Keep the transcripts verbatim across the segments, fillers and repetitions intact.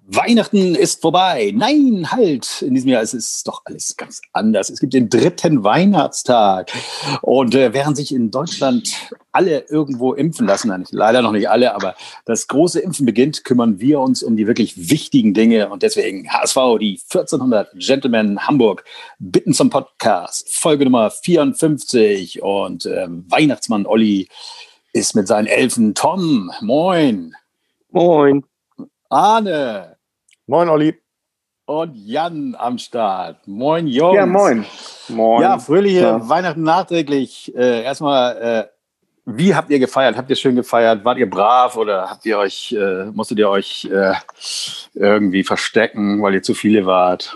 Weihnachten ist vorbei. Nein, halt. In diesem Jahr ist es doch alles ganz anders. Es gibt den dritten Weihnachtstag. Und äh, während sich in Deutschland alle irgendwo impfen lassen, nein, leider noch nicht alle, aber das große Impfen beginnt, kümmern wir uns um die wirklich wichtigen Dinge. Und deswegen H S V, die vierzehnhundert Gentlemen Hamburg, bitten zum Podcast. Folge Nummer vierundfünfzig. Und äh, Weihnachtsmann Olli ist mit seinen Elfen. Tom, moin. Moin. Arne. Moin, Olli. Und Jan am Start. Moin, Jungs. Ja, moin. Moin. Ja, fröhliche ja. Weihnachten nachträglich. Äh, erstmal, äh, wie habt ihr gefeiert? Habt ihr schön gefeiert? Wart ihr brav oder habt ihr euch, äh, musstet ihr euch äh, irgendwie verstecken, weil ihr zu viele wart?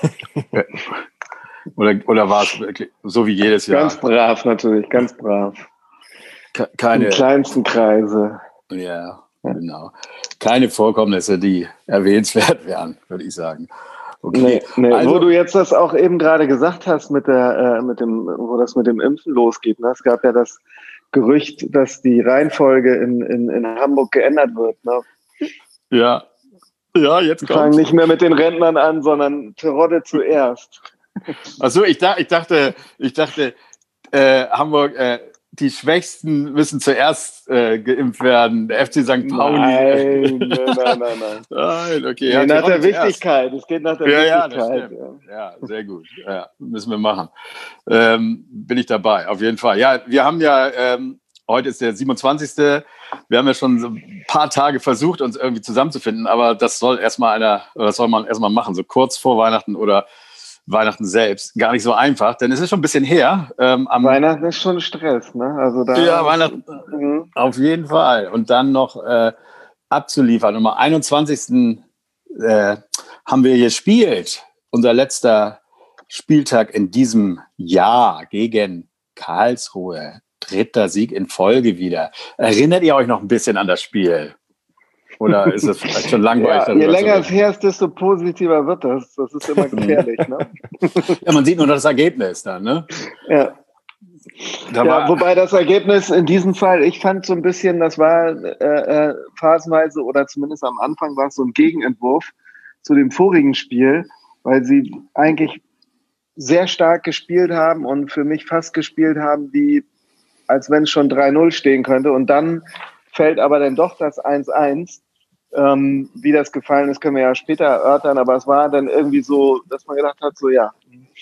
oder oder war es wirklich so wie jedes Jahr? Ganz brav natürlich, ganz brav. Ke- Keine, Im kleinsten Kreise. Ja, genau. Keine Vorkommnisse, die erwähnenswert wären, würde ich sagen. Okay. Nee, nee. Also, wo du jetzt das auch eben gerade gesagt hast, mit der, äh, mit dem, wo das mit dem Impfen losgeht. Ne? Es gab ja das Gerücht, dass die Reihenfolge in, in, in Hamburg geändert wird. Ne? ja, ja, jetzt Wir fangen kommt's. nicht mehr mit den Rentnern an, sondern Terodde zuerst. Achso, ich, da, ich dachte, ich dachte, äh, Hamburg, äh, die Schwächsten müssen zuerst äh, geimpft werden. Der F C Sankt Pauli. Nein, nein, nein, nein. nein. Nein, okay. Nee, Ja, nach der zuerst. Wichtigkeit. Es geht nach der Ja, ja, das Wichtigkeit. stimmt. Ja, sehr gut. Ja, müssen wir machen. Ähm, bin ich dabei, auf jeden Fall. Ja, wir haben ja, ähm, heute ist der siebenundzwanzigste Wir haben ja schon so ein paar Tage versucht, uns irgendwie zusammenzufinden, aber das soll erstmal einer, oder das soll man erstmal machen, so kurz vor Weihnachten oder Weihnachten selbst. Gar nicht so einfach, denn es ist schon ein bisschen her. Ähm, am Weihnachten ist schon Stress, ne? Also da Ja, Weihnachten Mhm. auf jeden Fall. Und dann noch äh, abzuliefern. Und am einundzwanzigsten Äh, haben wir gespielt. Unser letzter Spieltag in diesem Jahr gegen Karlsruhe. Dritter Sieg in Folge wieder. Erinnert ihr euch noch ein bisschen an das Spiel? Oder ist es vielleicht schon langweilig? Ja, je länger es her ist, desto positiver wird das. Das ist immer gefährlich, ne? Ja, man sieht nur das Ergebnis dann, ne? Ja. Da Ja, war, wobei das Ergebnis in diesem Fall, ich fand so ein bisschen, das war äh, äh, phasenweise oder zumindest am Anfang war es so ein Gegenentwurf zu dem vorigen Spiel, weil sie eigentlich sehr stark gespielt haben und für mich fast gespielt haben, wie als wenn es schon drei null stehen könnte. Und dann fällt aber dann doch das eins eins. Ähm, wie das gefallen ist, können wir ja später erörtern, aber es war dann irgendwie so, dass man gedacht hat, so ja,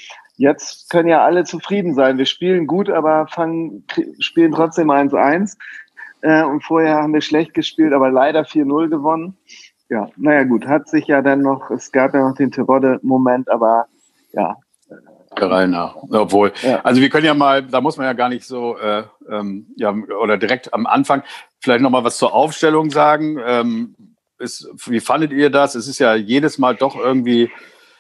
jetzt können ja alle zufrieden sein. Wir spielen gut, aber fangen, spielen trotzdem eins eins. Äh, und vorher haben wir schlecht gespielt, aber leider vier null gewonnen. Ja, naja gut, hat sich ja dann noch, es gab ja noch den Terodde-Moment, aber ja. der Reihe nach. Obwohl, Ja. also wir können ja mal, da muss man ja gar nicht so, äh, ähm, ja, oder direkt am Anfang vielleicht noch mal was zur Aufstellung sagen. Ähm, ist, wie fandet ihr das? Es ist ja jedes Mal doch irgendwie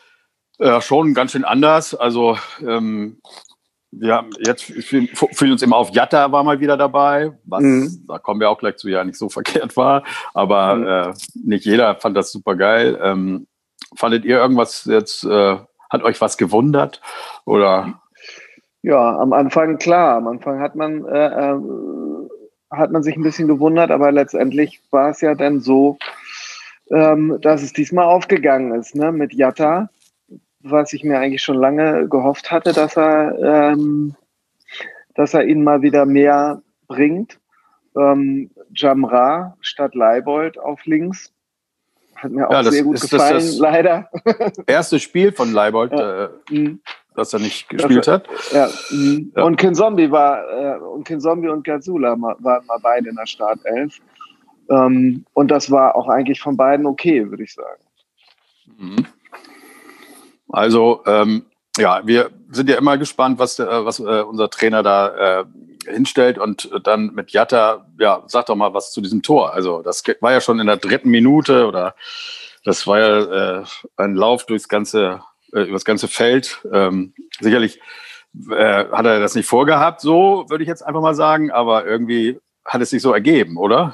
äh, schon ganz schön anders. Also ähm, ja, jetzt fühlen fühlen uns immer auf, Jatta war mal wieder dabei, was, Mhm. da kommen wir auch gleich zu, ja nicht so verkehrt war, aber Mhm. äh, nicht jeder fand das super geil. Ähm, fandet ihr irgendwas jetzt, äh, hat euch was gewundert? Oder? Ja, am Anfang, klar, am Anfang hat man, äh, äh, hat man sich ein bisschen gewundert, aber letztendlich war es ja dann so, ähm, dass es diesmal aufgegangen ist, ne, mit Jatta, was ich mir eigentlich schon lange gehofft hatte, dass er, ähm, dass er ihn mal wieder mehr bringt. Ähm, Jamra statt Leibold auf links. Hat mir auch Ja, das- sehr gut ist das gefallen, das- leider. Erste Spiel von Leibold, Ja. äh, Mhm. das er nicht gespielt Das- hat. Ja, mhm. Ja. Und Kinzombie war äh, und Kinzombie und Gazula ma- waren mal beide in der Startelf. Ähm, und das war auch eigentlich von beiden okay, würde ich sagen. Mhm. Also, ähm, ja, wir sind ja immer gespannt, was, der, was äh, unser Trainer da äh, hinstellt. Und dann mit Jatta, ja, sag doch mal was zu diesem Tor. Also, das war ja schon in der dritten Minute oder das war ja äh, ein Lauf durchs ganze, äh, übers ganze Feld. Ähm, sicherlich äh, hat er das nicht vorgehabt, so würde ich jetzt einfach mal sagen, aber irgendwie hat es sich so ergeben, oder?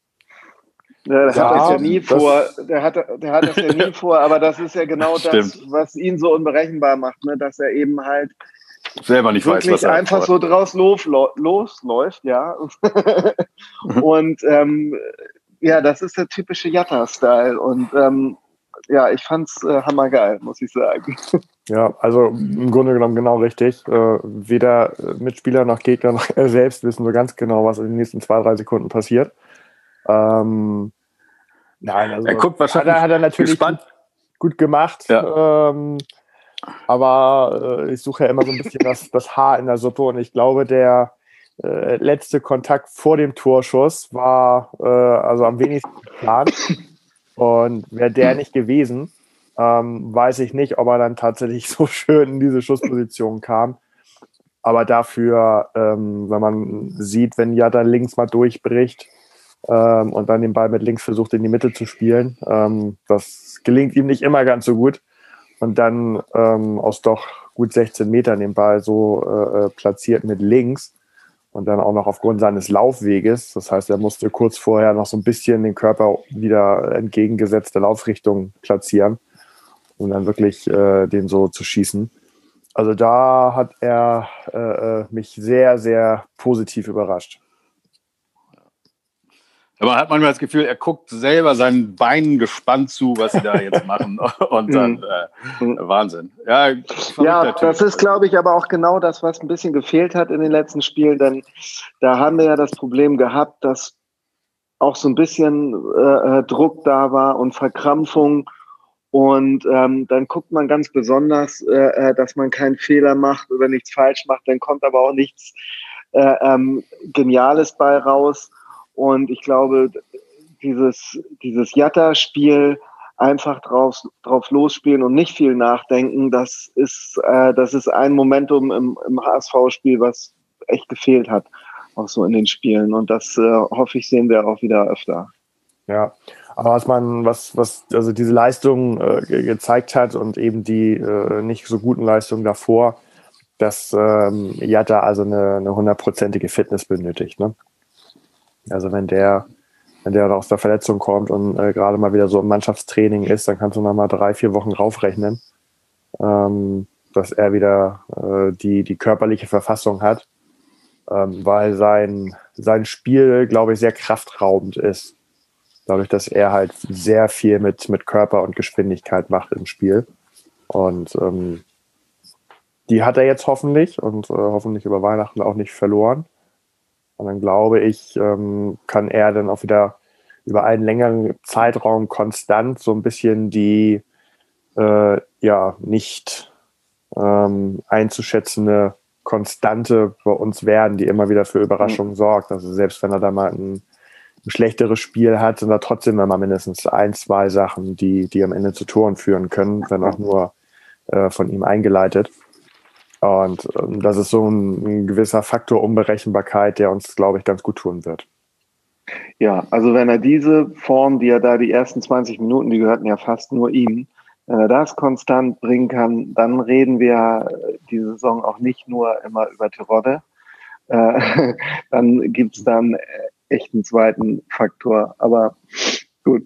Ja, der Ja, hat das ja nie das- vor, der hat, der hat das ja nie vor, aber das ist ja genau das, Stimmt. was ihn so unberechenbar macht, ne? Dass er eben halt Selber nicht weiß, wirklich was er einfach so draus los, losläuft, ja. Und ähm, ja, das ist der typische Jatta-Style. Und ähm, ja, ich fand's äh, hammergeil, muss ich sagen. Ja, also im Grunde genommen genau richtig. Äh, weder Mitspieler noch Gegner noch er selbst wissen so ganz genau, was in den nächsten zwei, drei Sekunden passiert. Ähm, nein, also er guckt wahrscheinlich hat er, hat er natürlich gut, gut gemacht. Ja. Ähm, aber äh, ich suche ja immer so ein bisschen das, das Haar in der Suppe und ich glaube, der äh, letzte Kontakt vor dem Torschuss war äh, also am wenigsten geplant. Und wäre der nicht gewesen, ähm, weiß ich nicht, ob er dann tatsächlich so schön in diese Schussposition kam. Aber dafür, ähm, wenn man sieht, wenn Jatta links mal durchbricht ähm, und dann den Ball mit links versucht in die Mitte zu spielen, ähm, das gelingt ihm nicht immer ganz so gut. Und dann ähm, aus doch gut sechzehn Metern den Ball so äh, platziert mit links und dann auch noch aufgrund seines Laufweges. Das heißt, er musste kurz vorher noch so ein bisschen den Körper wieder entgegengesetzte Laufrichtung platzieren, um dann wirklich äh, den so zu schießen. Also da hat er äh, mich sehr, sehr positiv überrascht. Man hat manchmal das Gefühl, er guckt selber seinen Beinen gespannt zu, was sie da jetzt machen. Und dann äh, Wahnsinn. Ja, ja das ist, glaube ich, aber auch genau das, was ein bisschen gefehlt hat in den letzten Spielen. Denn da haben wir ja das Problem gehabt, dass auch so ein bisschen äh, Druck da war und Verkrampfung. Und ähm, dann guckt man ganz besonders, äh, dass man keinen Fehler macht oder nichts falsch macht. Dann kommt aber auch nichts äh, ähm, Geniales bei raus. Und ich glaube, dieses, dieses Jatta-Spiel einfach drauf, drauf losspielen und nicht viel nachdenken, das ist, äh, das ist ein Momentum im, im H S V-Spiel, was echt gefehlt hat, auch so in den Spielen. Und das äh, hoffe ich, sehen wir auch wieder öfter. Ja, aber was man, was, was, also diese Leistung äh, gezeigt hat und eben die äh, nicht so guten Leistungen davor, dass ähm, Jatta also eine, eine hundertprozentige Fitness benötigt, ne? Also wenn der, wenn der aus der Verletzung kommt und äh, gerade mal wieder so im Mannschaftstraining ist, dann kannst du noch mal drei, vier Wochen raufrechnen, ähm, dass er wieder äh, die, die körperliche Verfassung hat, ähm, weil sein, sein Spiel, glaube ich, sehr kraftraubend ist. Dadurch, dass er halt sehr viel mit, mit Körper und Geschwindigkeit macht im Spiel. Und ähm, die hat er jetzt hoffentlich und äh, hoffentlich über Weihnachten auch nicht verloren. Und dann glaube ich, ähm, kann er dann auch wieder über einen längeren Zeitraum konstant so ein bisschen die äh, ja nicht ähm, einzuschätzende Konstante bei uns werden, die immer wieder für Überraschungen sorgt. Also selbst wenn er da mal ein, ein schlechteres Spiel hat, sind da trotzdem immer mindestens ein, zwei Sachen, die, die am Ende zu Toren führen können, wenn auch nur äh, von ihm eingeleitet. Und ähm, das ist so ein, ein gewisser Faktor Unberechenbarkeit, der uns, glaube ich, ganz gut tun wird. Ja, also wenn er diese Form, die er da die ersten zwanzig Minuten, die gehörten ja fast nur ihm, wenn er das konstant bringen kann, dann reden wir die Saison auch nicht nur immer über Terodde. Äh, dann gibt es dann echt einen zweiten Faktor. Aber gut.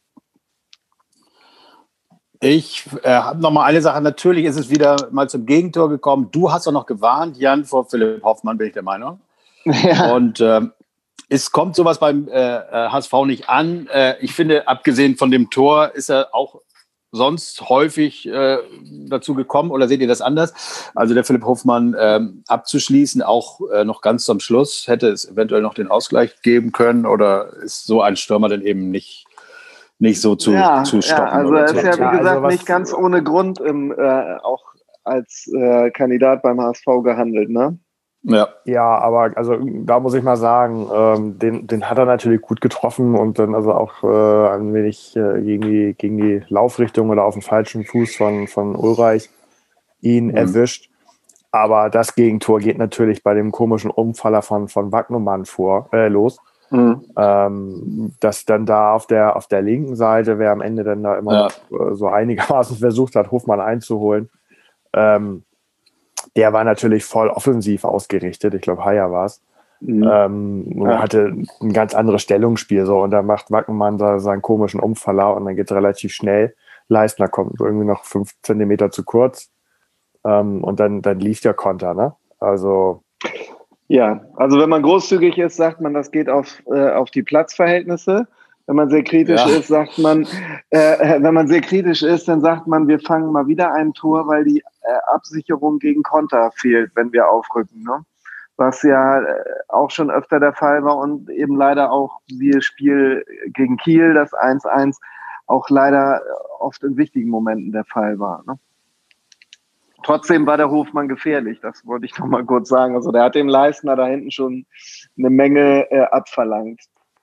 Ich äh, habe noch mal eine Sache. Natürlich ist es wieder mal zum Gegentor gekommen. Du hast doch noch gewarnt, Jan, vor Philipp Hoffmann, bin ich der Meinung. Ja. Und äh, es kommt sowas beim äh, H S V nicht an. Äh, ich finde, abgesehen von dem Tor ist er auch sonst häufig äh, dazu gekommen. Oder seht ihr das anders? Also der Philipp Hoffmann ähm, abzuschließen, auch äh, noch ganz zum Schluss, hätte es eventuell noch den Ausgleich geben können? Oder ist so ein Stürmer dann eben nicht nicht so zu, ja, zu stoppen? Ja, also er ist ja, wie gesagt, also nicht ganz ohne Grund im, äh, auch als äh, Kandidat beim H S V gehandelt, ne? Ja. Ja, aber also da muss ich mal sagen, ähm, den, den hat er natürlich gut getroffen und dann also auch äh, ein wenig äh, gegen, die, gegen die Laufrichtung oder auf den falschen Fuß von, von Ulreich ihn mhm. erwischt. Aber das Gegentor geht natürlich bei dem komischen Umfaller von, von Wagnumann vor, äh, los. Mhm. Ähm, dass dann da auf der auf der linken Seite, wer am Ende dann da immer ja. noch, äh, so einigermaßen versucht hat, Hofmann einzuholen, ähm, der war natürlich voll offensiv ausgerichtet. Ich glaube, Haya war es. Mhm. Ähm, und ja. hatte ein ganz anderes Stellungsspiel. So. Und da macht Wackenmann da seinen komischen Umfaller und dann geht es relativ schnell. Leistner kommt irgendwie noch fünf Zentimeter zu kurz. Ähm, und dann, dann lief der Konter, ne? Also ja, also wenn man großzügig ist, sagt man, das geht auf, äh, auf die Platzverhältnisse. Wenn man sehr kritisch Ja. ist, sagt man, äh, wenn man sehr kritisch ist, dann sagt man, wir fangen mal wieder ein Tor, weil die äh, Absicherung gegen Konter fehlt, wenn wir aufrücken. Ne? Was ja äh, auch schon öfter der Fall war und eben leider auch wie Spiel gegen Kiel, das eins eins, auch leider oft in wichtigen Momenten der Fall war. Ne? Trotzdem war der Hofmann gefährlich, das wollte ich noch mal kurz sagen. Also der hat dem Leistner da hinten schon eine Menge äh, abverlangt.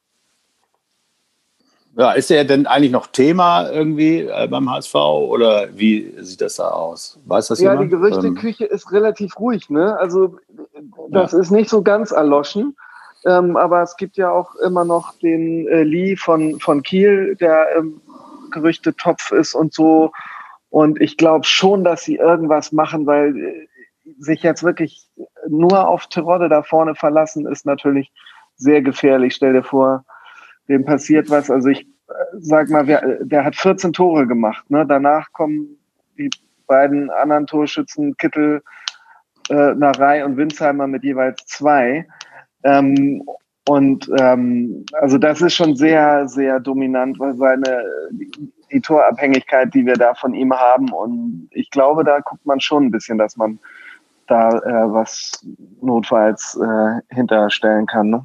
Ja, ist er denn eigentlich noch Thema irgendwie äh, beim H S V oder wie sieht das da aus? Weiß das ja, jemand? Ja, die Gerüchteküche ähm, ist relativ ruhig, ne? Also das ja. ist nicht so ganz erloschen, ähm, aber es gibt ja auch immer noch den äh, Lee von, von Kiel, der ähm, Gerüchtetopf ist und so. Und ich glaube schon, dass sie irgendwas machen, weil äh, sich jetzt wirklich nur auf Terodde da vorne verlassen, ist natürlich sehr gefährlich. Stell dir vor, dem passiert was. Also ich äh, sag mal, wer, der hat vierzehn Tore gemacht. Ne? Danach kommen die beiden anderen Torschützen, Kittel, äh, Narei und Winsheimer mit jeweils zwei. Ähm, und ähm, also das ist schon sehr, sehr dominant, weil seine die, die Torabhängigkeit, die wir da von ihm haben. Und ich glaube, da guckt man schon ein bisschen, dass man da äh, was notfalls äh, hinterstellen kann. Ne?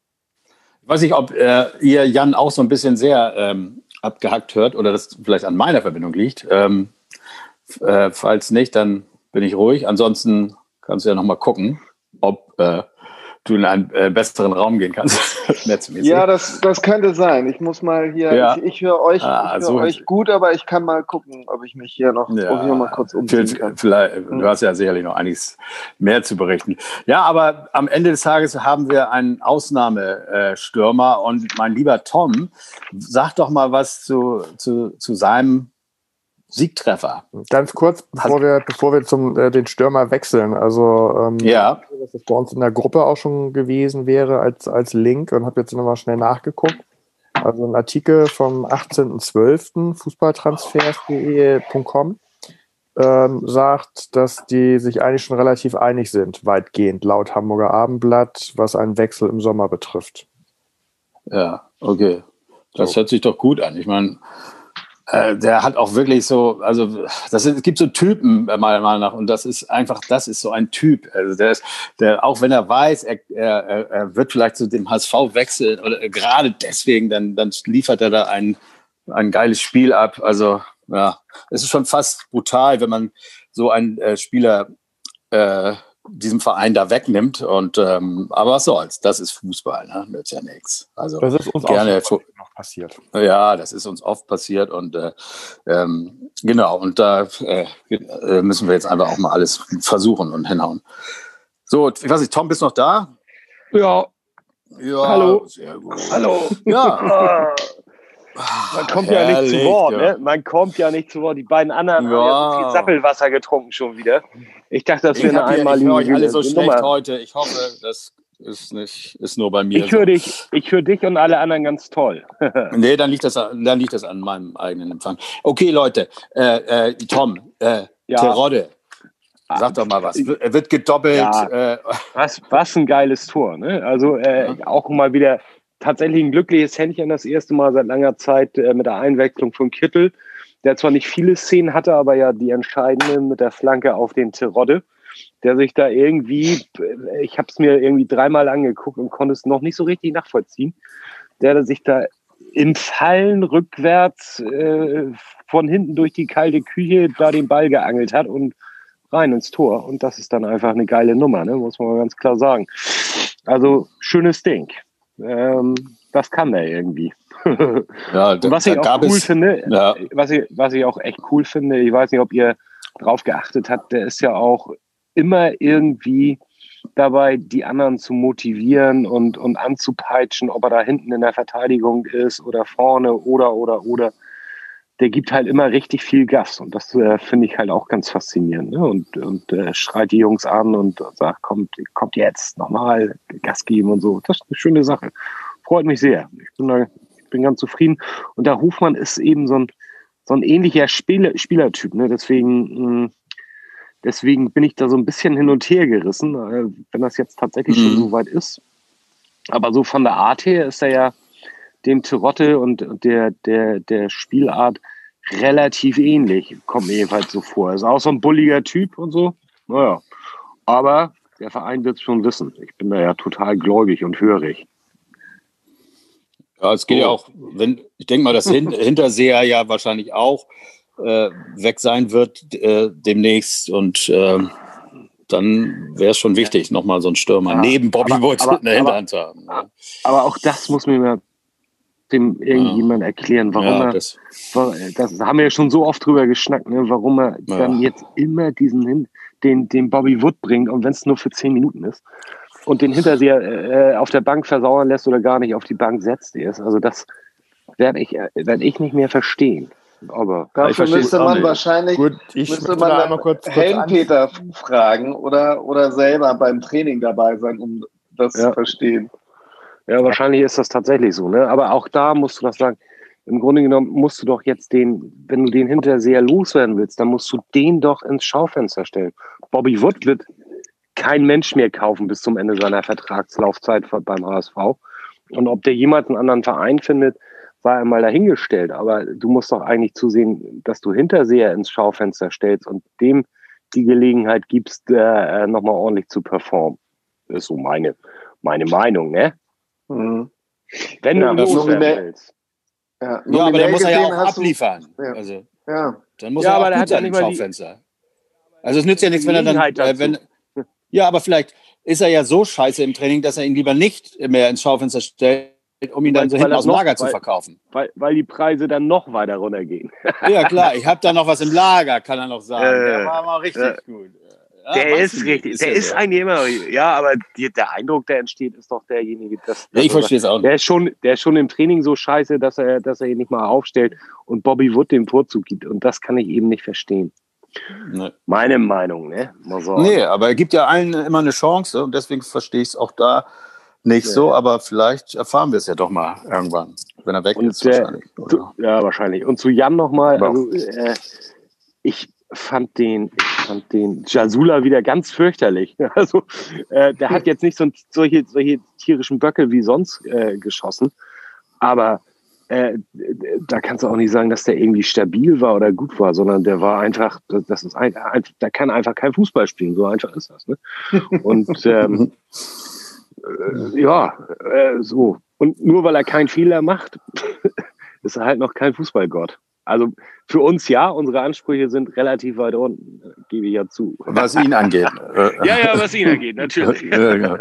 Ich weiß nicht, ob äh, ihr Jan auch so ein bisschen sehr ähm, abgehackt hört oder das vielleicht an meiner Verbindung liegt. Ähm, äh, falls nicht, dann bin ich ruhig. Ansonsten kannst du ja noch mal gucken, ob äh, du in einen äh, besseren Raum gehen kannst. Ja, das, das könnte sein. Ich muss mal hier, ja. ich, ich höre euch, ah, ich hör so euch gut, aber ich kann mal gucken, ob ich mich hier noch, ja, ob ich noch mal kurz umziehen kann. Vielleicht, du hast ja sicherlich noch einiges mehr zu berichten. Ja, aber am Ende des Tages haben wir einen Ausnahmestürmer und mein lieber Tom, sag doch mal was zu, zu, zu seinem Siegtreffer. Ganz kurz, bevor wir, bevor wir zum äh, den Stürmer wechseln. Also, ähm, ja. dass das bei uns in der Gruppe auch schon gewesen wäre als, als Link und habe jetzt nochmal schnell nachgeguckt. Also ein Artikel vom achtzehnten zwölften fußballtransfers punkt com ähm, sagt, dass die sich eigentlich schon relativ einig sind, weitgehend, laut Hamburger Abendblatt, was einen Wechsel im Sommer betrifft. Ja, okay. Das So. hört sich doch gut an. Ich meine, Äh, der hat auch wirklich so, also das ist, es gibt so Typen meiner Meinung nach und das ist einfach, das ist so ein Typ. Also der ist, der auch wenn er weiß, er, er, er wird vielleicht zu dem H S V wechseln oder gerade deswegen, dann, dann liefert er da ein, ein geiles Spiel ab. Also ja, es ist schon fast brutal, wenn man so einen äh, Spieler äh, diesem Verein da wegnimmt. Und ähm, aber was soll's, das ist Fußball, ne? Nützt ja nichts. Also das ist uns gerne auch noch passiert. Ja, das ist uns oft passiert und äh, ähm, genau, und da äh, müssen wir jetzt einfach auch mal alles versuchen und hinhauen. So, ich weiß nicht, Tom, bist du noch da? Ja. Ja, hallo. Sehr gut. Hallo. Ja. Man kommt Herrlich, ja nicht zu Wort, ja. ne? Man kommt ja nicht zu Wort. Die beiden anderen ja. haben ja so viel Sappelwasser getrunken schon wieder. Ich dachte, das wäre eine einmalige Nummer. Ich höre euch alle so schlecht Nummer. heute. Ich hoffe, das ist nicht, ist nur bei mir. Ich höre so. dich, ich höre dich und alle anderen ganz toll. Nee, dann liegt das, dann liegt das an meinem eigenen Empfang. Okay, Leute, äh, äh, Tom, äh, ja. Terodde. Sag doch mal was. Er wird gedoppelt. Ja. Äh. Was, was ein geiles Tor. Ne? Also äh, ja. auch mal wieder tatsächlich ein glückliches Händchen das erste Mal seit langer Zeit äh, mit der Einwechslung von Kittel, der zwar nicht viele Szenen hatte, aber ja die entscheidende mit der Flanke auf den Terodde, der sich da irgendwie, ich habe es mir irgendwie dreimal angeguckt und konnte es noch nicht so richtig nachvollziehen, der sich da im Fallen rückwärts äh, von hinten durch die kalte Küche da den Ball geangelt hat und rein ins Tor. Und das ist dann einfach eine geile Nummer, ne? Muss man mal ganz klar sagen. Also schönes Ding. Ähm, das kann der irgendwie. Ja, und was ich auch cool es, finde, ja. was ich, was ich auch echt cool finde, ich weiß nicht, ob ihr drauf geachtet habt, der ist ja auch immer irgendwie dabei, die anderen zu motivieren und, und anzupeitschen, ob er da hinten in der Verteidigung ist oder vorne oder, oder, oder. Der gibt halt immer richtig viel Gas und das äh, finde ich halt auch ganz faszinierend. Ne? Und, und äh, schreit die Jungs an und sagt, kommt, kommt jetzt nochmal Gas geben und so. Das ist eine schöne Sache. Freut mich sehr. Ich bin, da, ich bin ganz zufrieden. Und der Hofmann ist eben so ein, so ein ähnlicher Spieler, Spielertyp. Ne? Deswegen, mh, deswegen bin ich da so ein bisschen hin und her gerissen, äh, wenn das jetzt tatsächlich mhm. schon so weit ist. Aber so von der Art her ist er ja dem Terodde und der, der, der Spielart relativ ähnlich. Kommt mir jedenfalls so vor. Ist auch so ein bulliger Typ und so. Naja. Aber der Verein wird es schon wissen. Ich bin da ja total gläubig und hörig. Ja, es geht oh. ja auch, wenn, ich denke mal, dass Hin- Hinterseher ja wahrscheinlich auch äh, weg sein wird äh, demnächst und äh, dann wäre es schon wichtig, ja. nochmal so einen Stürmer ja, neben Bobby aber, Wood aber, in der Hinterhand zu haben. Aber, aber auch das muss mir mal dem irgendjemand ja. erklären, warum ja, er, das, das haben wir ja schon so oft drüber geschnackt, ne, warum er ja. dann jetzt immer diesen Hin- den, den Bobby Wood bringt und wenn es nur für zehn Minuten ist und den Hinterseher äh, auf der Bank versauern lässt oder gar nicht auf die Bank setzt ist. Also das werde ich, werd ich nicht mehr verstehen. Aber dafür müsste man nicht. wahrscheinlich Gut, ich müsste man einmal kurz, kurz Helmpeter fragen oder, oder selber beim Training dabei sein, um das ja. zu verstehen. Ja, wahrscheinlich ist das tatsächlich so. Ne? Aber auch da musst du das sagen. Im Grunde genommen musst du doch jetzt den, wenn du den Hinterseher loswerden willst, dann musst du den doch ins Schaufenster stellen. Bobby Wood wird kein Mensch mehr kaufen bis zum Ende seiner Vertragslaufzeit beim H S V. Und ob der jemals einen anderen Verein findet, sei einmal dahingestellt. Aber du musst doch eigentlich zusehen, dass du Hinterseher ins Schaufenster stellst und dem die Gelegenheit gibst, äh, nochmal ordentlich zu performen. Das ist so meine, meine Meinung, ne? Mhm. Wenn ja, du ihn loswerden willst. Ja, ja, aber dann muss er ja auch abliefern. Du, ja. Also, ja. Dann muss ja, er auch aber gut sein im Schaufenster. Also es nützt ja nichts, wenn er dann... Äh, wenn, ja, aber vielleicht ist er ja so scheiße im Training, dass er ihn lieber nicht mehr ins Schaufenster stellt, um ihn dann so hinten aus dem Lager noch, zu verkaufen. Weil, weil die Preise dann noch weiter runtergehen. Ja, klar. Ich habe da noch was im Lager, kann er noch sagen. Äh, der war mal richtig äh, gut. Ja, der ist richtig. Ist der ja ist so. Eigentlich immer. Ja, aber die, der Eindruck, der entsteht, ist doch derjenige, dass. Ja, ich verstehe es auch nicht. Der ist, schon, der ist schon im Training so scheiße, dass er, dass er ihn nicht mal aufstellt und Bobby Wood den Vorzug gibt. Und das kann ich eben nicht verstehen. Nee. Meine Meinung, ne? Mal so. Nee, aber er gibt ja allen immer eine Chance und deswegen verstehe ich es auch da nicht ja. so, aber vielleicht erfahren wir es ja doch mal irgendwann, wenn er weg und ist. Der, wahrscheinlich, zu, ja, wahrscheinlich. Und zu Jan nochmal, also, äh, ich fand den, ich fand den Jasula wieder ganz fürchterlich. Also äh, der hat jetzt nicht so solche, solche tierischen Böcke wie sonst äh, geschossen, aber äh, da kannst du auch nicht sagen, dass der irgendwie stabil war oder gut war, sondern der war einfach, das ist ein, ein der kann einfach kein Fußball spielen, so einfach ist das. Ne? Und ähm, äh, ja, äh, so. Und nur weil er keinen Fehler macht, ist er halt noch kein Fußballgott. Also für uns ja, unsere Ansprüche sind relativ weit unten, gebe ich ja zu. Was ihn angeht. ja, ja, was ihn angeht, natürlich. ja, genau.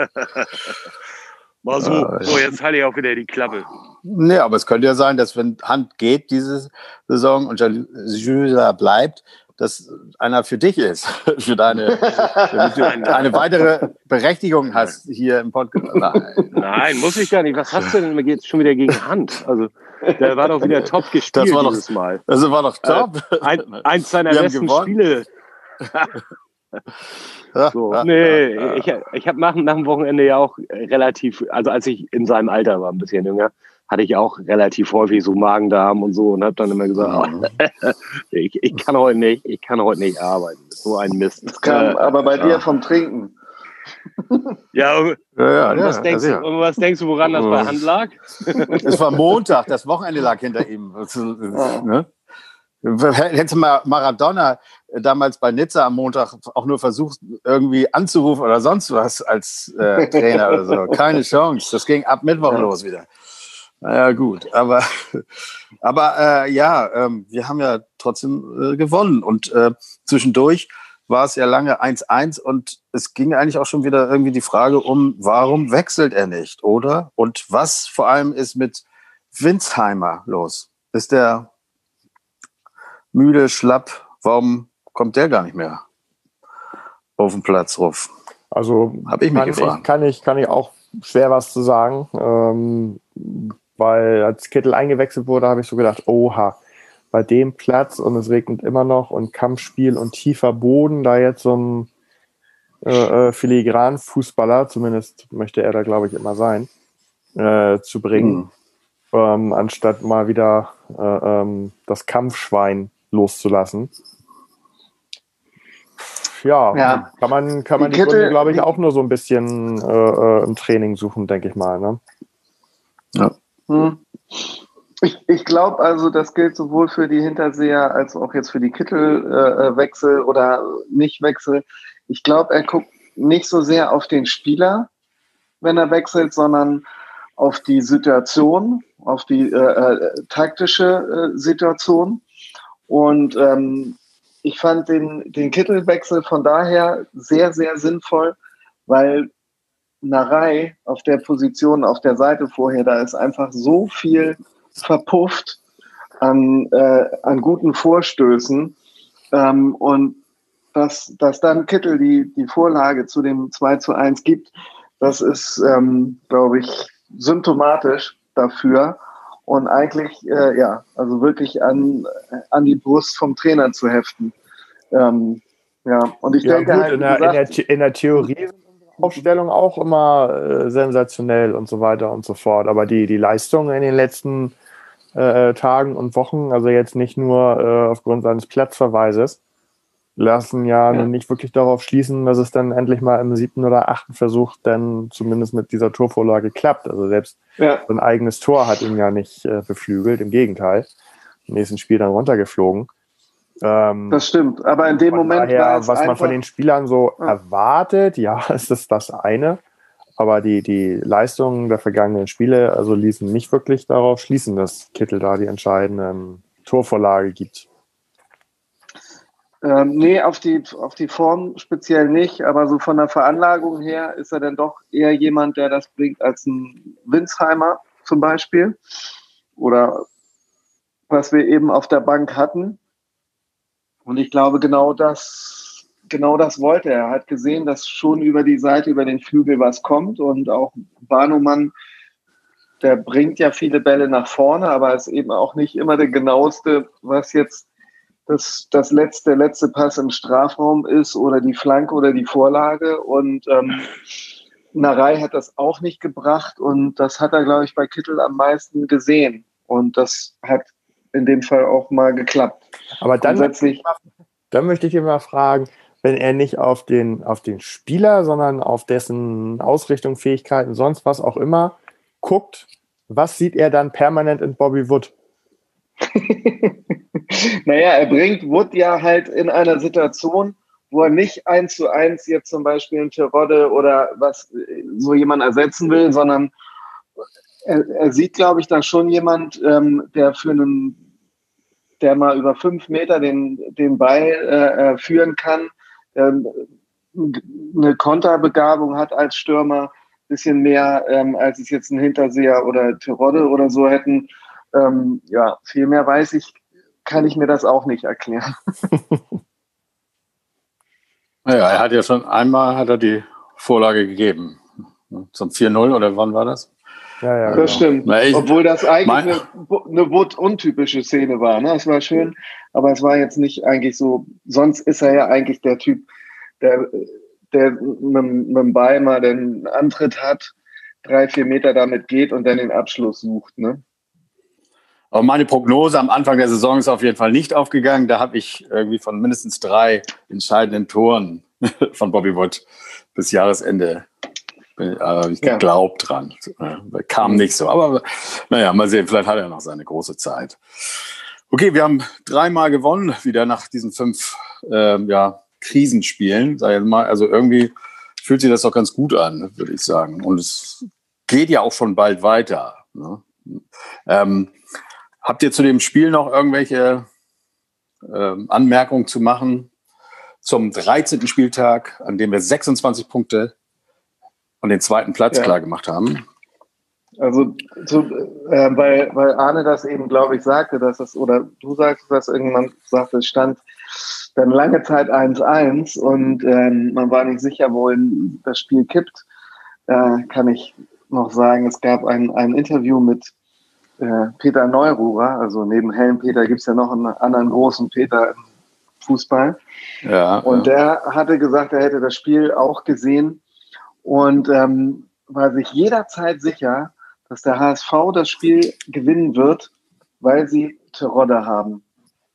Mal so, so, jetzt halte ich auch wieder die Klappe. Nee, aber es könnte ja sein, dass wenn Hand geht diese Saison und Jasula bleibt, dass einer für dich ist, für deine, damit du eine weitere Berechtigung hast hier im Podcast. Nein. Nein, muss ich gar nicht. Was hast du denn? Mir geht es schon wieder gegen Hand. Also, der war doch wieder top gespielt das war dieses doch, Mal. Das war doch top. Äh, ein, eins seiner besten Spiele. so, ja, nee, ja, ja. ich, ich habe nach, nach dem Wochenende ja auch relativ, also als ich in seinem Alter war, ein bisschen jünger, hatte ich auch relativ häufig so Magen-Darm und so und habe dann immer gesagt, mhm. oh, ich, ich kann heute nicht, ich kann heute nicht arbeiten. Das ist so ein Mist. Das kam äh, aber bei ja. dir vom Trinken. ja, und, ja, ja, und, was ja, denkst ja. Du, und was denkst du, woran das bei Hand lag? Es war Montag, das Wochenende lag hinter ihm. Ja. Ne? Hätte mal Maradona damals bei Nizza am Montag auch nur versucht, irgendwie anzurufen oder sonst was als äh, Trainer oder so. Keine Chance. Das ging ab Mittwoch ja. los wieder. Naja, gut. Aber, aber äh, ja, ähm, wir haben ja trotzdem äh, gewonnen. Und äh, zwischendurch war es ja lange eins eins und es ging eigentlich auch schon wieder irgendwie die Frage um, warum wechselt er nicht, oder? Und was vor allem ist mit Winsheimer los? Ist der müde, schlapp? Warum kommt der gar nicht mehr auf den Platz ruf? Also habe ich mich gefragt. Ich, kann, ich, kann ich auch schwer was zu sagen, ähm, weil als Kittel eingewechselt wurde, habe ich so gedacht, oha, bei dem Platz und es regnet immer noch und Kampfspiel und tiefer Boden, da jetzt so ein äh, Filigran-Fußballer, zumindest möchte er da, glaube ich, immer sein, äh, zu bringen, mhm. ähm, anstatt mal wieder äh, ähm, das Kampfschwein loszulassen. Ja, ja, kann man, kann man die, die Gründe, glaube ich, auch nur so ein bisschen äh, im Training suchen, denke ich mal. Ne? Ja. Hm. Ich, ich glaube also, das gilt sowohl für die Hinterseher als auch jetzt für die Kittelwechsel äh, oder Nichtwechsel. Ich glaube, er guckt nicht so sehr auf den Spieler, wenn er wechselt, sondern auf die Situation, auf die äh, äh, taktische äh, Situation. Und ähm, ich fand den, den Kittelwechsel von daher sehr, sehr sinnvoll, weil Narei auf der Position, auf der Seite vorher, da ist einfach so viel verpufft an, äh, an guten Vorstößen. Ähm, und dass, dass dann Kittel die, die Vorlage zu dem zwei zu eins gibt, das ist, ähm, glaube ich, symptomatisch dafür. Und eigentlich, äh, ja, also wirklich an, an die Brust vom Trainer zu heften. Ähm, ja, und ich ja, denke gut, halt, in der, gesagt, in, der, in der Theorie sind unsere Aufstellungen auch immer äh, sensationell und so weiter und so fort. Aber die, die Leistungen in den letzten äh, Tagen und Wochen, also jetzt nicht nur äh, aufgrund seines Platzverweises, lassen ja, ja nun nicht wirklich darauf schließen, dass es dann endlich mal im siebten oder achten Versuch dann zumindest mit dieser Torvorlage klappt. Also selbst ja. sein eigenes Tor hat ihn ja nicht äh, beflügelt, im Gegenteil. Im nächsten Spiel dann runtergeflogen. Ähm, das stimmt, aber in dem Moment daher, war es was einfach, man von den Spielern so ja. erwartet, ja, ist das das eine. Aber die, die Leistungen der vergangenen Spiele also ließen nicht wirklich darauf schließen, dass Kittel da die entscheidende Torvorlage gibt. Ähm, nee, auf die, auf die Form speziell nicht, aber so von der Veranlagung her ist er dann doch eher jemand, der das bringt als ein Winsheimer zum Beispiel. Oder was wir eben auf der Bank hatten. Und ich glaube, genau das, genau das wollte er. Er hat gesehen, dass schon über die Seite, über den Flügel was kommt. Und auch Banumann, der bringt ja viele Bälle nach vorne, aber ist eben auch nicht immer der genaueste, was jetzt das, das letzte, letzte Pass im Strafraum ist oder die Flanke oder die Vorlage. Und ähm, Narei hat das auch nicht gebracht. Und das hat er, glaube ich, bei Kittel am meisten gesehen. Und das hat in dem Fall auch mal geklappt. Aber dann, Grundsätzlich, dann möchte ich dir mal fragen, wenn er nicht auf den, auf den Spieler, sondern auf dessen Ausrichtung, Fähigkeiten, sonst was auch immer guckt, was sieht er dann permanent in Bobby Wood? Naja, er bringt Wood ja halt in einer Situation, wo er nicht eins zu eins jetzt zum Beispiel einen Terodde oder was so jemand ersetzen will, sondern er, er sieht, glaube ich, da schon jemand, ähm, der für einen, der mal über fünf Meter den, den Ball äh, führen kann, ähm, eine Konterbegabung hat als Stürmer, bisschen mehr, ähm, als es jetzt ein Hinterseher oder Terodde oder so hätten. Ähm, ja, viel mehr weiß ich, kann ich mir das auch nicht erklären. Naja, er hat ja schon einmal hat er die Vorlage gegeben. Zum vier null oder wann war das? Ja, ja, das genau. Stimmt. Na, ich, Obwohl das eigentlich mein, eine, eine Wood-untypische Szene war. Ne? Es war schön, aber es war jetzt nicht eigentlich so. Sonst ist er ja eigentlich der Typ, der, der mit, mit dem Ball mal den Antritt hat, drei, vier Meter damit geht und dann den Abschluss sucht. Ne? Aber meine Prognose am Anfang der Saison ist auf jeden Fall nicht aufgegangen. Da habe ich irgendwie von mindestens drei entscheidenden Toren von Bobby Wood bis Jahresende äh, ich ja. geglaubt dran. Äh, kam nicht so. Aber naja, mal sehen, vielleicht hat er noch seine große Zeit. Okay, wir haben dreimal gewonnen, wieder nach diesen fünf äh, ja, Krisenspielen. Sag ich mal. Also irgendwie fühlt sich das doch ganz gut an, würde ich sagen. Und es geht ja auch schon bald weiter. Ne? Ähm, Habt ihr zu dem Spiel noch irgendwelche äh, Anmerkungen zu machen zum dreizehnten Spieltag, an dem wir sechsundzwanzig Punkte und den zweiten Platz ja. klar gemacht haben? Also, zu, äh, weil, weil Arne das eben, glaube ich, sagte, dass es, oder du sagst, dass irgendwann sagte, es stand dann lange Zeit eins eins und ähm, man war nicht sicher, wohin das Spiel kippt, äh, kann ich noch sagen, es gab ein, ein Interview mit Peter Neururer, also neben Hellen Peter gibt es ja noch einen anderen großen Peter im Fußball. Ja, und ja. der hatte gesagt, er hätte das Spiel auch gesehen und ähm, war sich jederzeit sicher, dass der H S V das Spiel gewinnen wird, weil sie Terodde haben.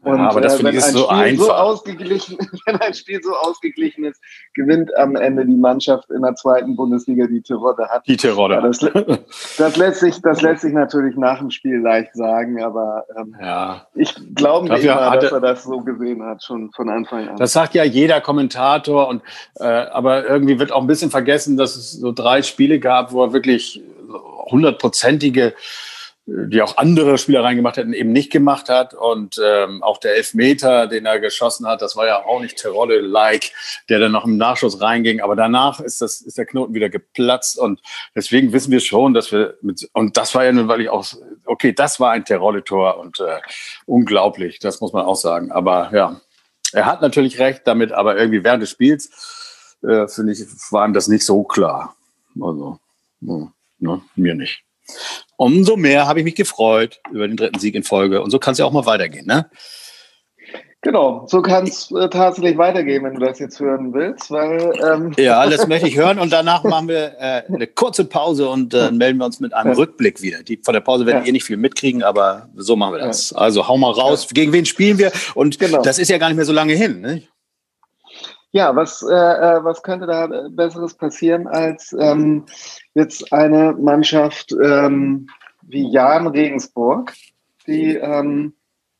Und ja, aber das äh, finde wenn ich ist ein so Spiel einfach. so ausgeglichen, wenn ein Spiel so ausgeglichen ist, gewinnt am Ende die Mannschaft in der zweiten Bundesliga, die Tirode hat. Die Tirode ja, das, das, lässt sich, das lässt sich natürlich nach dem Spiel leicht sagen, aber ähm, ja. ich glaube nicht Dafür mal, hatte, dass er das so gesehen hat, schon von Anfang an. Das sagt ja jeder Kommentator, und äh, aber irgendwie wird auch ein bisschen vergessen, dass es so drei Spiele gab, wo er wirklich hundertprozentige, die auch andere Spieler reingemacht hätten, eben nicht gemacht hat. Und ähm, auch der Elfmeter, den er geschossen hat, das war ja auch nicht Terodde-like, der dann noch im Nachschuss reinging. Aber danach ist, das, ist der Knoten wieder geplatzt. Und deswegen wissen wir schon, dass wir mit, und das war ja nun wirklich auch, okay, das war ein Terodde-Tor und äh, unglaublich, das muss man auch sagen. Aber ja, er hat natürlich recht damit, aber irgendwie während des Spiels, äh, finde ich, war ihm das nicht so klar. Also, ne, mir nicht. Umso mehr habe ich mich gefreut über den dritten Sieg in Folge. Und so kann es ja auch mal weitergehen, ne? Genau, so kann es äh, tatsächlich weitergehen, wenn du das jetzt hören willst. Weil, ähm ja, das möchte ich hören. Und danach machen wir äh, eine kurze Pause und äh, melden wir uns mit einem Rückblick wieder. Die, von der Pause werden ja. eh nicht viel mitkriegen, aber so machen wir das. Ja. Also hau mal raus. Ja. Gegen wen spielen wir? Und genau. Das ist ja gar nicht mehr so lange hin, ne? Ja, was, äh, was könnte da Besseres passieren, als ähm, jetzt eine Mannschaft ähm, wie Jahn Regensburg, die, ähm,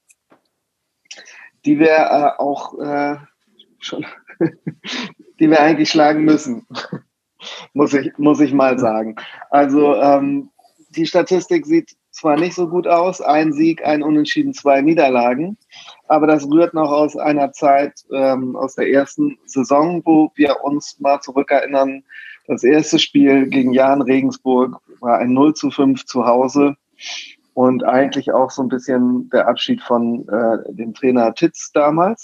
die wir äh, auch äh, schon, die wir eigentlich schlagen müssen, muss ich, muss ich mal sagen. Also ähm, die Statistik sieht zwar nicht so gut aus, ein Sieg, ein Unentschieden, zwei Niederlagen, aber das rührt noch aus einer Zeit, ähm, aus der ersten Saison, wo wir uns mal zurückerinnern. Das erste Spiel gegen Jahn Regensburg war ein null zu fünf zu Hause und eigentlich auch so ein bisschen der Abschied von äh, dem Trainer Titz damals.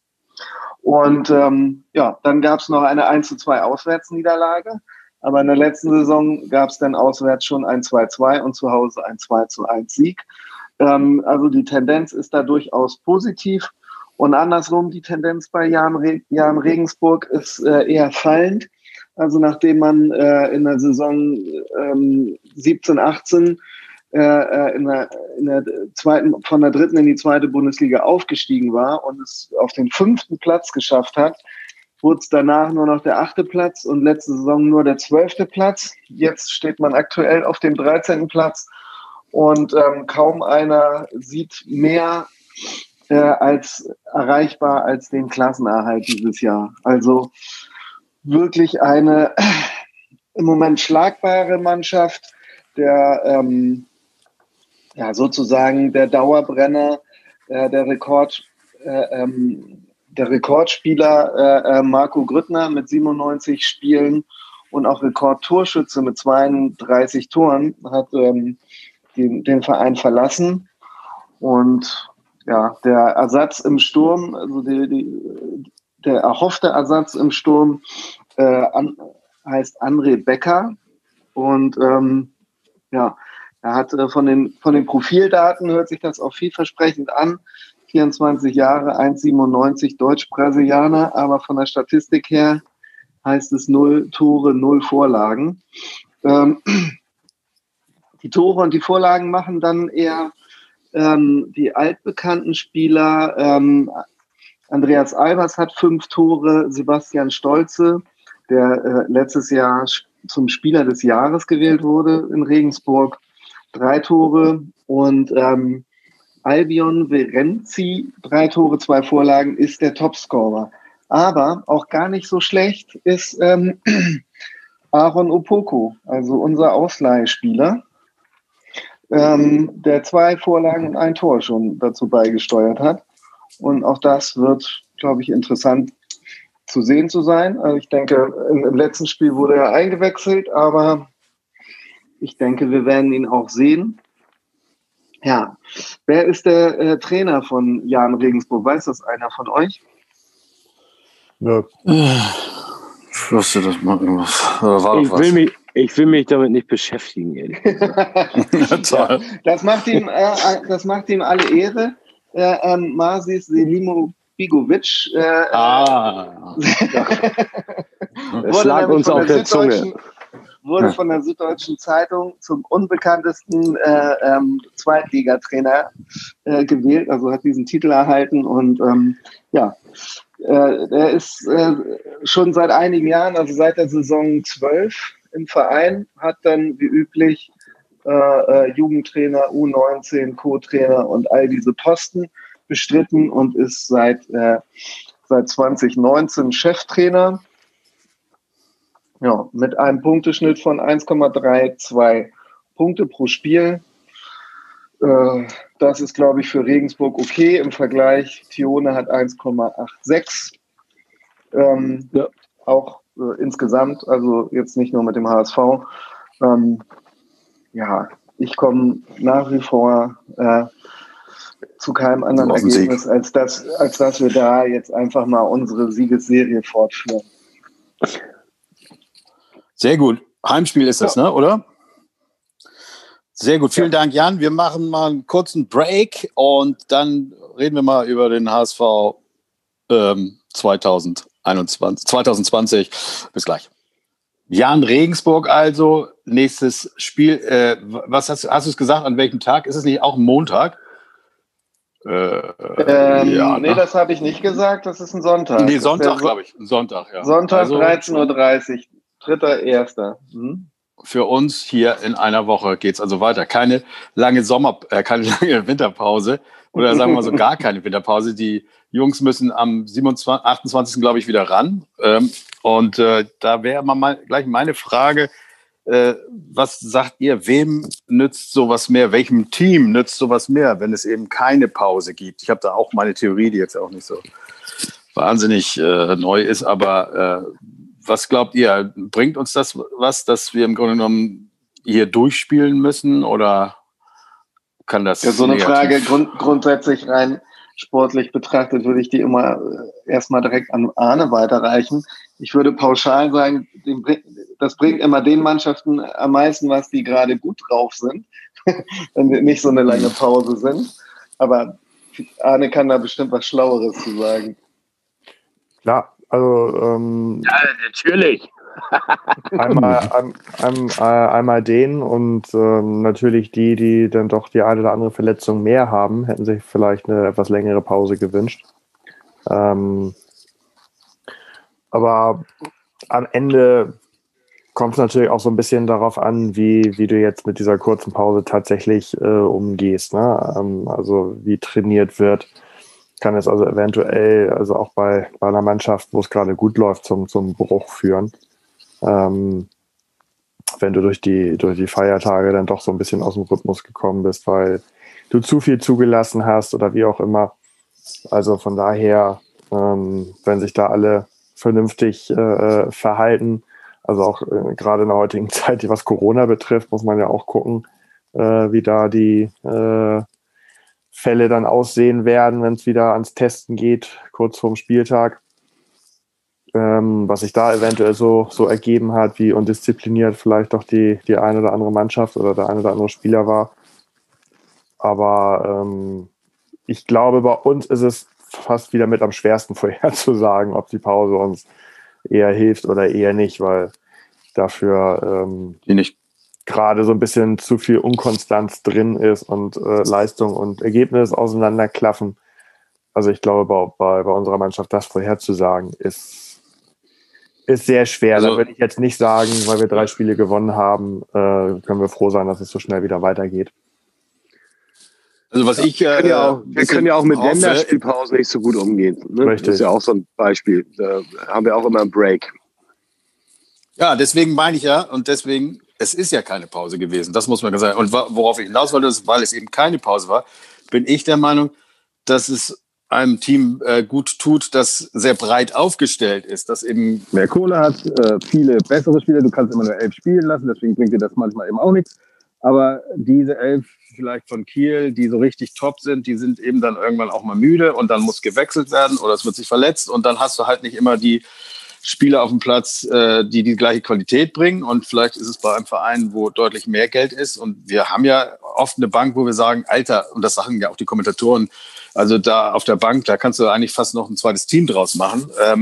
Und ähm, ja, dann gab es noch eine eins zu zwei Auswärtsniederlage. Aber in der letzten Saison gab es dann auswärts schon ein zwei zu zwei und zu Hause ein zwei zu eins Sieg. Ähm, also die Tendenz ist da durchaus positiv. Und andersrum, die Tendenz bei Jahn, Re- Jahn Regensburg ist äh, eher fallend. Also nachdem man äh, in der Saison ähm, siebzehn achtzehn äh, in, der, in der zweiten, von der dritten in die zweite Bundesliga aufgestiegen war und es auf den fünften Platz geschafft hat, wurde es danach nur noch der achte Platz und letzte Saison nur der zwölfte Platz. Jetzt steht man aktuell auf dem dreizehnten Platz und ähm, kaum einer sieht mehr äh, als erreichbar als den Klassenerhalt dieses Jahr. Also wirklich eine äh, im Moment schlagbare Mannschaft, der ähm, ja sozusagen der Dauerbrenner, äh, der Rekord äh, ähm, Der Rekordspieler äh, Marco Grüttner mit siebenundneunzig Spielen und auch Rekordtorschütze mit zweiunddreißig Toren hat ähm, den, den Verein verlassen. Und ja, der Ersatz im Sturm, also die, die, der erhoffte Ersatz im Sturm äh, an, heißt André Becker. Und ähm, ja, er hat äh, von den, von den Profildaten hört sich das auch vielversprechend an. vierundzwanzig Jahre, eins Komma siebenundneunzig, Deutsch-Brasilianer, aber von der Statistik her heißt es null Tore, null Vorlagen. Ähm, die Tore und die Vorlagen machen dann eher ähm, die altbekannten Spieler. Ähm, Andreas Albers hat fünf Tore, Sebastian Stolze, der äh, letztes Jahr zum Spieler des Jahres gewählt wurde in Regensburg, drei Tore und ähm, Albion Verenzi, drei Tore, zwei Vorlagen, ist der Topscorer. Aber auch gar nicht so schlecht ist ähm, Aaron Opoko, also unser Ausleihspieler, ähm, der zwei Vorlagen und ein Tor schon dazu beigesteuert hat. Und auch das wird, glaube ich, interessant zu sehen zu sein. Also ich denke, im, im letzten Spiel wurde er eingewechselt, aber ich denke, wir werden ihn auch sehen. Ja, wer ist der äh, Trainer von Jahn Regensburg? Weiß das einer von euch? Nö. Ich wusste das mal irgendwas. War ich, will mich, ich will mich damit nicht beschäftigen, ehrlich gesagt. Ja, das macht ihm, äh, das macht ihm alle Ehre. Äh, ähm, Masis Selimovic. Äh, ah. Es lag uns auf der Zunge. wurde von der Süddeutschen Zeitung zum unbekanntesten äh, ähm, Zweitligatrainer äh, gewählt, also hat diesen Titel erhalten und ähm, ja, äh, er ist äh, schon seit einigen Jahren, also seit der Saison zwölf im Verein, hat dann wie üblich äh, äh, Jugendtrainer, U neunzehn, Co-Trainer und all diese Posten bestritten und ist seit, äh, seit zwanzig neunzehn Cheftrainer. Ja, mit einem Punkteschnitt von eins Komma zweiunddreißig Punkte pro Spiel. Äh, das ist, glaube ich, für Regensburg okay im Vergleich. Thione hat eins Komma sechsundachtzig. Ähm, ja. Auch äh, insgesamt, also jetzt nicht nur mit dem H S V. Ähm, ja, ich komme nach wie vor äh, zu keinem anderen Ergebnis, als dass, als dass wir da jetzt einfach mal unsere Siegesserie fortführen. Sehr gut. Heimspiel ist das, ja. Ne, oder? Sehr gut. Vielen ja. Dank, Jan. Wir machen mal einen kurzen Break und dann reden wir mal über den H S V ähm, zwanzig einundzwanzig, zwanzig zwanzig. Bis gleich. Jan Regensburg also. Nächstes Spiel. Äh, was hast, hast du es gesagt? An welchem Tag? Ist es nicht auch ein Montag? Äh, ähm, ja, nee, ne? Das habe ich nicht gesagt. Das ist ein Sonntag. Nee, Sonntag, so- glaube ich. Ein Sonntag, ja. Sonntag, also, dreizehn Uhr dreißig. dritter erster Mhm. Für uns hier in einer Woche geht es also weiter. Keine lange Sommer, äh, keine lange Winterpause oder sagen wir mal so gar keine Winterpause. Die Jungs müssen am siebenundzwanzigsten, achtundzwanzigsten glaube ich wieder ran. Ähm, und äh, da wäre mal gleich meine Frage: äh, Was sagt ihr? Wem nützt sowas mehr? Welchem Team nützt sowas mehr, wenn es eben keine Pause gibt? Ich habe da auch meine Theorie, die jetzt auch nicht so wahnsinnig äh, neu ist, aber äh, was glaubt ihr? Bringt uns das was, dass wir im Grunde genommen hier durchspielen müssen oder kann das? Ja, so eine Frage grund, grundsätzlich rein sportlich betrachtet würde ich die immer erstmal direkt an Arne weiterreichen. Ich würde pauschal sagen, das bringt immer den Mannschaften am meisten was, die gerade gut drauf sind, wenn nicht so eine lange Pause sind. Aber Arne kann da bestimmt was Schlaueres zu sagen. Klar. Also, ähm, ja, natürlich. einmal, ein, ein, äh, einmal den und ähm, natürlich die, die dann doch die eine oder andere Verletzung mehr haben, hätten sich vielleicht eine etwas längere Pause gewünscht. Ähm, aber am Ende kommt es natürlich auch so ein bisschen darauf an, wie, wie du jetzt mit dieser kurzen Pause tatsächlich äh, umgehst. Ne? Ähm, also wie trainiert wird. Kann es also eventuell, also auch bei, bei einer Mannschaft, wo es gerade gut läuft, zum, zum Bruch führen. Ähm, wenn du durch die, durch die Feiertage dann doch so ein bisschen aus dem Rhythmus gekommen bist, weil du zu viel zugelassen hast oder wie auch immer. Also von daher, ähm, wenn sich da alle vernünftig äh, verhalten, also auch äh, gerade in der heutigen Zeit, was Corona betrifft, muss man ja auch gucken, äh, wie da die äh, Fälle dann aussehen werden, wenn es wieder ans Testen geht, kurz vorm Spieltag. Ähm, was sich da eventuell so, so ergeben hat, wie undiszipliniert vielleicht doch die, die eine oder andere Mannschaft oder der eine oder andere Spieler war. Aber ähm, ich glaube, bei uns ist es fast wieder mit am schwersten vorherzusagen, ob die Pause uns eher hilft oder eher nicht, weil dafür ähm, die nicht gerade so ein bisschen zu viel Unkonstanz drin ist und äh, Leistung und Ergebnis auseinanderklaffen. Also ich glaube, bei, bei, bei unserer Mannschaft das vorherzusagen, ist, ist sehr schwer. Also, da würde ich jetzt nicht sagen, weil wir drei Spiele gewonnen haben, äh, können wir froh sein, dass es so schnell wieder weitergeht. Also was ich... Wir können ja auch, wir können ja auch mit hoffe, Länderspielpausen nicht so gut umgehen. Ne? Richtig. Das ist ja auch so ein Beispiel. Da haben wir auch immer einen Break. Ja, deswegen meine ich ja, und deswegen, es ist ja keine Pause gewesen, das muss man sagen. Und worauf ich hinaus wollte, ist, weil es eben keine Pause war, bin ich der Meinung, dass es einem Team äh, gut tut, das sehr breit aufgestellt ist, das eben mehr Kohle hat, äh, viele bessere Spieler, du kannst immer nur elf spielen lassen, deswegen bringt dir das manchmal eben auch nichts. Aber diese elf vielleicht von Kiel, die so richtig top sind, die sind eben dann irgendwann auch mal müde und dann muss gewechselt werden oder es wird sich verletzt und dann hast du halt nicht immer die Spieler auf dem Platz, äh, die die gleiche Qualität bringen. Und vielleicht ist es bei einem Verein, wo deutlich mehr Geld ist. Und wir haben ja oft eine Bank, wo wir sagen, Alter, und das sagen ja auch die Kommentatoren, also da auf der Bank, da kannst du eigentlich fast noch ein zweites Team draus machen. Ähm,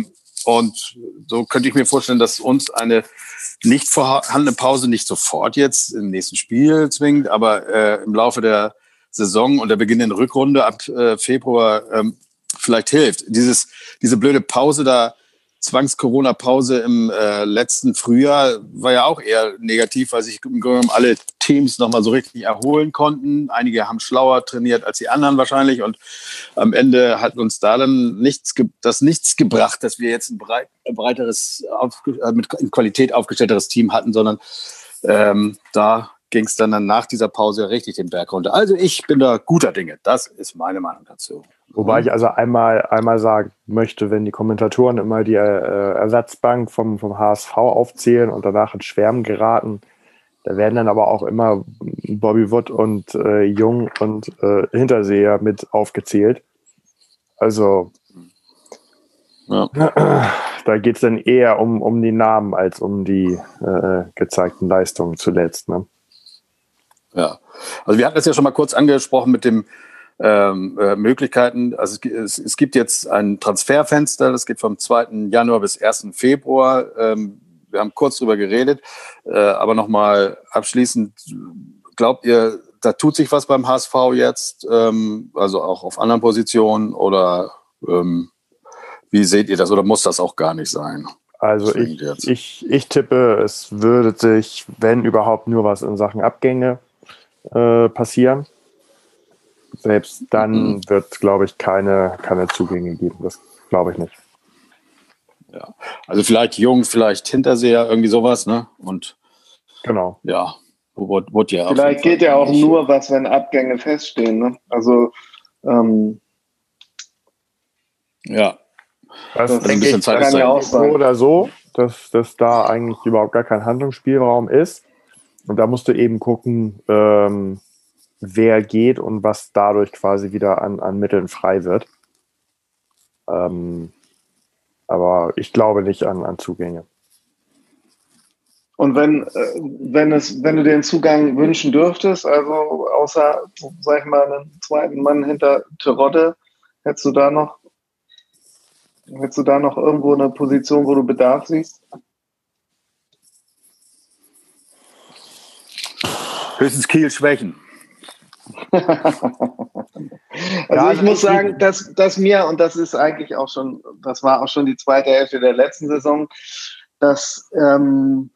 und so könnte ich mir vorstellen, dass uns eine nicht vorhandene Pause nicht sofort jetzt im nächsten Spiel zwingt, aber äh, im Laufe der Saison und der beginnenden Rückrunde ab äh, Februar ähm, vielleicht hilft. Dieses, diese blöde Pause da, Zwangs-Corona-Pause im äh, letzten Frühjahr war ja auch eher negativ, weil sich im Grunde genommen alle Teams nochmal so richtig erholen konnten. Einige haben schlauer trainiert als die anderen wahrscheinlich und am Ende hat uns da dann nichts, das nichts gebracht, dass wir jetzt ein, breit, ein breiteres, auf, mit Qualität aufgestellteres Team hatten, sondern ähm, da ging es dann, dann nach dieser Pause richtig den Berg runter. Also ich bin da guter Dinge. Das ist meine Meinung dazu. Wobei ich also einmal, einmal sagen möchte, wenn die Kommentatoren immer die äh, Ersatzbank vom, vom H S V aufzählen und danach ins Schwärmen geraten, da werden dann aber auch immer Bobby Wood und äh, Jung und äh, Hinterseher mit aufgezählt. Also ja. Da geht es dann eher um, um die Namen als um die äh, gezeigten Leistungen zuletzt. Ne? Ja, also wir hatten das ja schon mal kurz angesprochen mit dem ähm, äh, Möglichkeiten. Also es, es gibt jetzt ein Transferfenster, das geht vom zweiten Januar bis ersten Februar. Ähm, wir haben kurz drüber geredet, äh, aber nochmal abschließend, glaubt ihr, da tut sich was beim H S V jetzt, ähm, also auch auf anderen Positionen oder ähm, wie seht ihr das oder muss das auch gar nicht sein? Also ich, ich, ich tippe, es würde sich, wenn überhaupt, nur was in Sachen Abgänge äh, passieren. Selbst dann mhm. wird es, glaube ich, keine, keine Zugänge geben. Das glaube ich nicht. Ja, also vielleicht Jung, vielleicht Hinterseher, irgendwie sowas, ne? Und genau. Ja, wurde, wurde ja vielleicht geht ja auch nur was, wenn Abgänge feststehen, ne? Also ähm, ja. Das, das denke ich, kann ja auch sein. So oder so, dass, dass da eigentlich überhaupt gar kein Handlungsspielraum ist. Und da musst du eben gucken, ähm, wer geht und was dadurch quasi wieder an, an Mitteln frei wird. Ähm, aber ich glaube nicht an, an Zugänge. Und wenn, äh, wenn, es, wenn du den Zugang wünschen dürftest, also außer, sag ich mal, einen zweiten Mann hinter Terodde, hättest du da noch Hättest du da noch irgendwo eine Position, wo du Bedarf siehst? Höchstens Kiel schwächen. also ja, ich muss sagen, dass, dass mir, und das ist eigentlich auch schon, das war auch schon die zweite Hälfte der letzten Saison, dass ähm,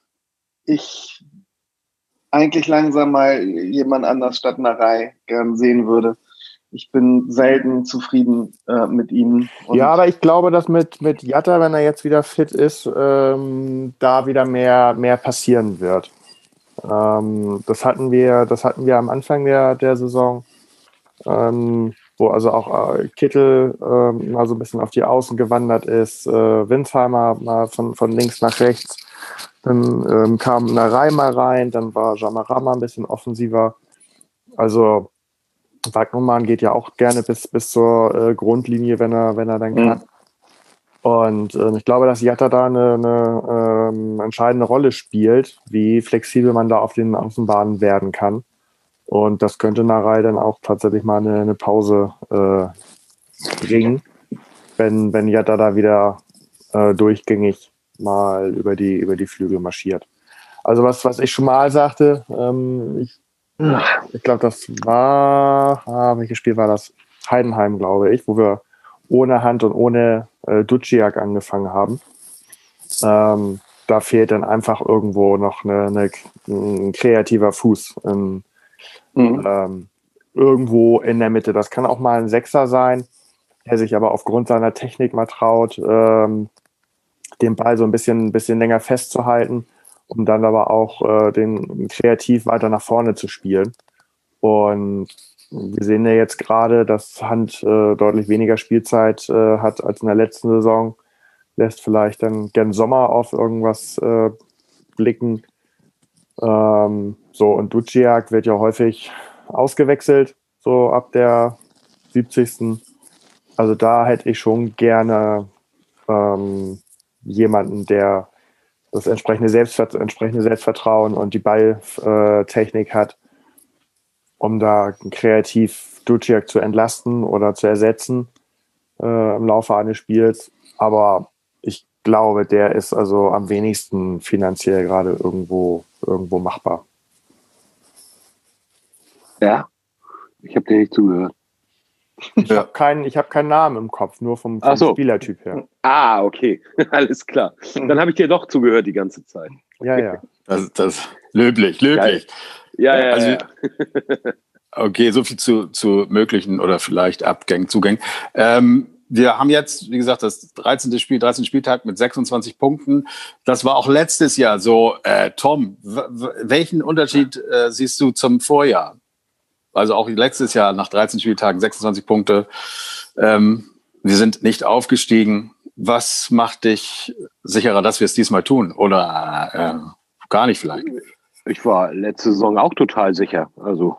ich eigentlich langsam mal jemand anders statt Narei gern sehen würde. Ich bin selten zufrieden äh, mit ihm. Und ja, aber ich glaube, dass mit, mit Jatta, wenn er jetzt wieder fit ist, ähm, da wieder mehr, mehr passieren wird. Ähm, das hatten wir, das hatten wir am Anfang der, der Saison, ähm, wo also auch äh, Kittel äh, mal so ein bisschen auf die Außen gewandert ist, äh, Winsheimer mal von, von links nach rechts. Dann ähm, kam Narei mal rein, dann war Jamarama ein bisschen offensiver. Also Wagnumann geht ja auch gerne bis, bis zur äh, Grundlinie, wenn er, wenn er dann kann. Mhm. Und äh, ich glaube, dass Jatta da eine, eine ähm, entscheidende Rolle spielt, wie flexibel man da auf den Außenbahnen werden kann. Und das könnte Narei dann auch tatsächlich mal eine, eine Pause äh, bringen, wenn, wenn Jatta da wieder äh, durchgängig mal über die, über die Flügel marschiert. Also was, was ich schon mal sagte, ähm, ich Ich glaube, das war, ah, welches Spiel war das? Heidenheim, glaube ich, wo wir ohne Hand und ohne äh, Duciak angefangen haben. Ähm, da fehlt dann einfach irgendwo noch eine, eine, ein kreativer Fuß in, mhm. ähm, irgendwo in der Mitte. Das kann auch mal ein Sechser sein, der sich aber aufgrund seiner Technik mal traut, ähm, den Ball so ein bisschen, bisschen länger festzuhalten, um dann aber auch äh, den kreativ weiter nach vorne zu spielen. Und wir sehen ja jetzt gerade, dass Hand äh, deutlich weniger Spielzeit äh, hat als in der letzten Saison. Lässt vielleicht dann gern Sommer auf irgendwas äh, blicken. Ähm, so, und Duciak wird ja häufig ausgewechselt, so ab der siebzigsten Also da hätte ich schon gerne ähm, jemanden, der das entsprechende, Selbstvert- entsprechende Selbstvertrauen und die Balltechnik hat, um da kreativ Duciak zu entlasten oder zu ersetzen äh, im Laufe eines Spiels. Aber ich glaube, der ist also am wenigsten finanziell gerade irgendwo, irgendwo machbar. Ja, ich habe dir nicht zugehört. Ich Ja. habe keinen, ich hab keinen Namen im Kopf, nur vom, vom Ach so. Spielertyp her. Ah, okay. Alles klar. Dann habe ich dir doch zugehört die ganze Zeit. Ja, ja. Das, das löblich, löblich. Ja, ja, Also, ja. okay, so viel zu, zu möglichen oder vielleicht Abgängen, Zugängen. Ähm, wir haben jetzt, wie gesagt, das dreizehnte Spiel, dreizehnten Spieltag mit sechsundzwanzig Punkten. Das war auch letztes Jahr so. Äh, Tom, w- w- welchen Unterschied äh, siehst du zum Vorjahr? Also auch letztes Jahr nach dreizehn Spieltagen sechsundzwanzig Punkte. Ähm, wir sind nicht aufgestiegen. Was macht dich sicherer, dass wir es diesmal tun? Oder äh, gar nicht vielleicht? Ich war letzte Saison auch total sicher. Also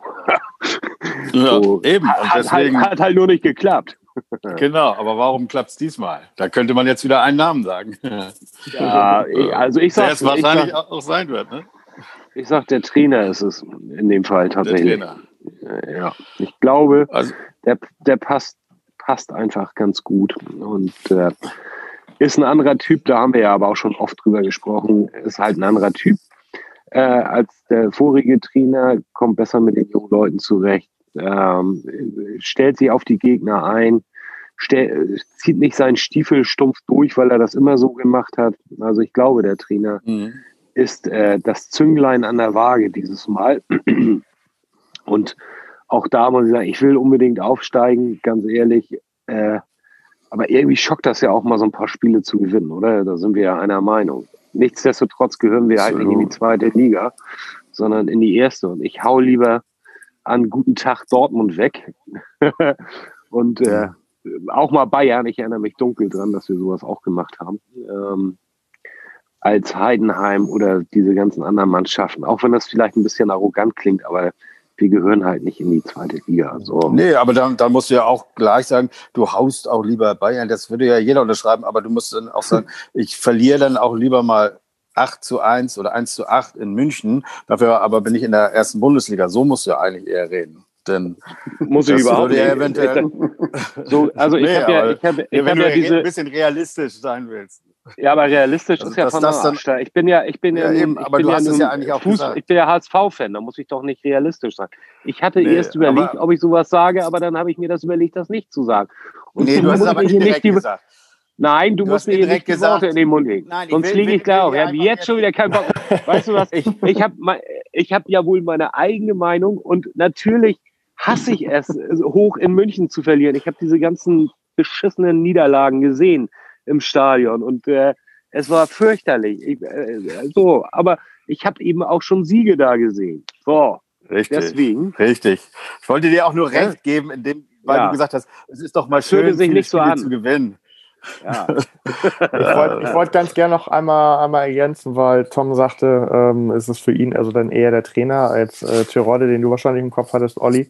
Ja, so, eben. Und hat, deswegen, hat, hat halt nur nicht geklappt. genau, aber warum klappt es diesmal? Da könnte man jetzt wieder einen Namen sagen. Ja, ich- also ich Der sag, es wahrscheinlich ich, sag, auch sein wird, ne? ich sag, der Trainer ist es in dem Fall Der tatsächlich. Trainer. Ja, ich glaube, Also, der, der passt, passt einfach ganz gut und äh, ist ein anderer Typ, da haben wir ja aber auch schon oft drüber gesprochen, ist halt ein anderer Typ äh, als der vorige Trainer, kommt besser mit den jungen Leuten zurecht, ähm, stellt sich auf die Gegner ein, stell, zieht nicht seinen Stiefel stumpf durch, weil er das immer so gemacht hat. Also ich glaube, der Trainer mhm. ist äh, das Zünglein an der Waage dieses Mal. Und auch da muss ich sagen, ich will unbedingt aufsteigen, ganz ehrlich. Äh, aber irgendwie schockt das ja auch mal so ein paar Spiele zu gewinnen, oder? Da sind wir ja einer Meinung. Nichtsdestotrotz gehören wir halt nicht in die zweite Liga, sondern in die erste. Und ich hau lieber an guten Tag Dortmund weg. Und äh, auch mal Bayern, ich erinnere mich dunkel dran, dass wir sowas auch gemacht haben. Ähm, als Heidenheim oder diese ganzen anderen Mannschaften. Auch wenn das vielleicht ein bisschen arrogant klingt, aber wir gehören halt nicht in die zweite Liga. So. Nee, aber dann, dann musst du ja auch gleich sagen, du haust auch lieber Bayern. Das würde ja jeder unterschreiben, aber du musst dann auch sagen, ich verliere dann auch lieber mal acht zu eins oder eins zu acht in München. Dafür aber bin ich in der ersten Bundesliga. So musst du ja eigentlich eher reden. Denn muss ich das überhaupt würde ja nicht. eventuell So, also ich Nee, habe ja, aber ich habe, ich wenn habe du ja re- diese, ein bisschen realistisch sein willst. ja, aber realistisch Also, ist ja dass von das dann- Arsch. Ich bin ja, ich bin ja, Ja, nun, eben, ich aber bin du ja hast es nun ja eigentlich auch Fuß, gesagt. ich bin ja H S V-Fan, da muss ich doch nicht realistisch sein. Ich hatte Nee, erst überlegt, aber- ob ich sowas sage, aber dann habe ich mir das überlegt, das nicht zu sagen. Und Nee, du du hast musst es aber mir hier indirekt nicht die, gesagt. Nein, du, Du musst hast mir hier indirekt nicht die gesagt- Worte in den Mund legen. Nein, ich Sonst will- lege will- ich da will auf. Ich dir habe einfach jetzt jetzt- schon wieder keinen Bock. Weißt du was? Ich, ich habe ich hab ja wohl meine eigene Meinung und natürlich hasse ich es, hoch in München zu verlieren. Ich habe diese ganzen beschissenen Niederlagen gesehen im Stadion und äh, es war fürchterlich. Ich, äh, so, aber ich habe eben auch schon Siege da gesehen. So, Richtig. deswegen. Richtig. Ich wollte dir auch nur Ja. recht geben, indem, weil Ja. du gesagt hast, es ist doch mal Das fühlte schön, sich viele nicht so Spiele an. zu gewinnen. Ja. Ich wollte ich wollt ganz gerne noch einmal, einmal ergänzen, weil Tom sagte, ähm, ist es für ihn also dann eher der Trainer als äh, Terodde, den du wahrscheinlich im Kopf hattest, Olli.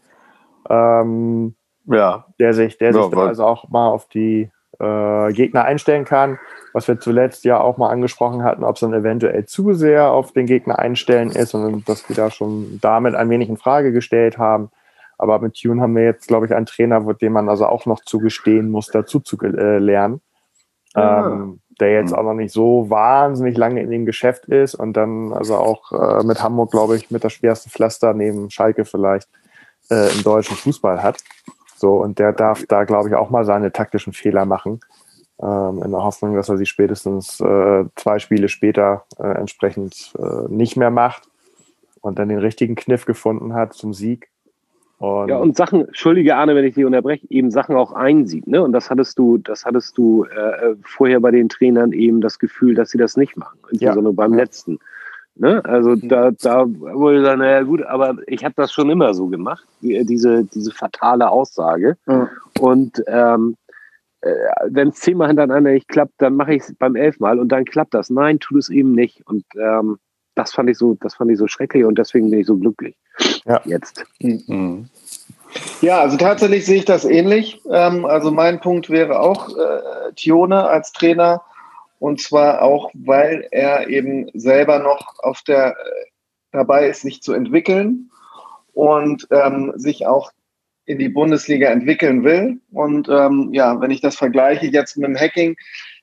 Ähm, Ja. der sich, der Ja, sich dann weil- also auch mal auf die äh, Gegner einstellen kann, was wir zuletzt ja auch mal angesprochen hatten, ob es dann eventuell zu sehr auf den Gegner einstellen ist und dass wir da schon damit ein wenig in Frage gestellt haben. Aber mit Tune haben wir jetzt, glaube ich, einen Trainer, wo- dem man also auch noch zugestehen muss, dazu zu äh, lernen. Ja. Ähm, der jetzt auch noch nicht so wahnsinnig lange in dem Geschäft ist und dann also auch äh, mit Hamburg, glaube ich, mit das schwerste Pflaster neben Schalke vielleicht äh, im deutschen Fußball hat. So, und der darf da, glaube ich, auch mal seine taktischen Fehler machen, ähm, in der Hoffnung, dass er sie spätestens äh, zwei Spiele später äh, entsprechend äh, nicht mehr macht und dann den richtigen Kniff gefunden hat zum Sieg. Und, Ja, und Sachen, entschuldige Arne, wenn ich dich unterbreche, eben Sachen auch einsieht, ne? Und das hattest du, das hattest du äh, vorher bei den Trainern eben das Gefühl, dass sie das nicht machen, insbesondere Ja. beim Ja. letzten. Ne? Also da, da wurde dann, naja gut, aber ich habe das schon immer so gemacht, die- diese, diese fatale Aussage. Ja. Und ähm, äh, wenn es zehnmal hintereinander nicht klappt, dann mache ich es beim elfmal und dann klappt das. Nein, tut es eben nicht. Und ähm, das fand ich so, das fand ich so schrecklich und deswegen bin ich so glücklich. Ja. Jetzt. Mhm. Ja, also tatsächlich sehe ich das ähnlich. Ähm, also mein Punkt wäre auch äh, Tione als Trainer. Und zwar auch, weil er eben selber noch auf der äh, dabei ist, sich zu entwickeln und ähm, sich auch in die Bundesliga entwickeln will. Und ähm, ja, wenn ich das vergleiche jetzt mit dem Hacking,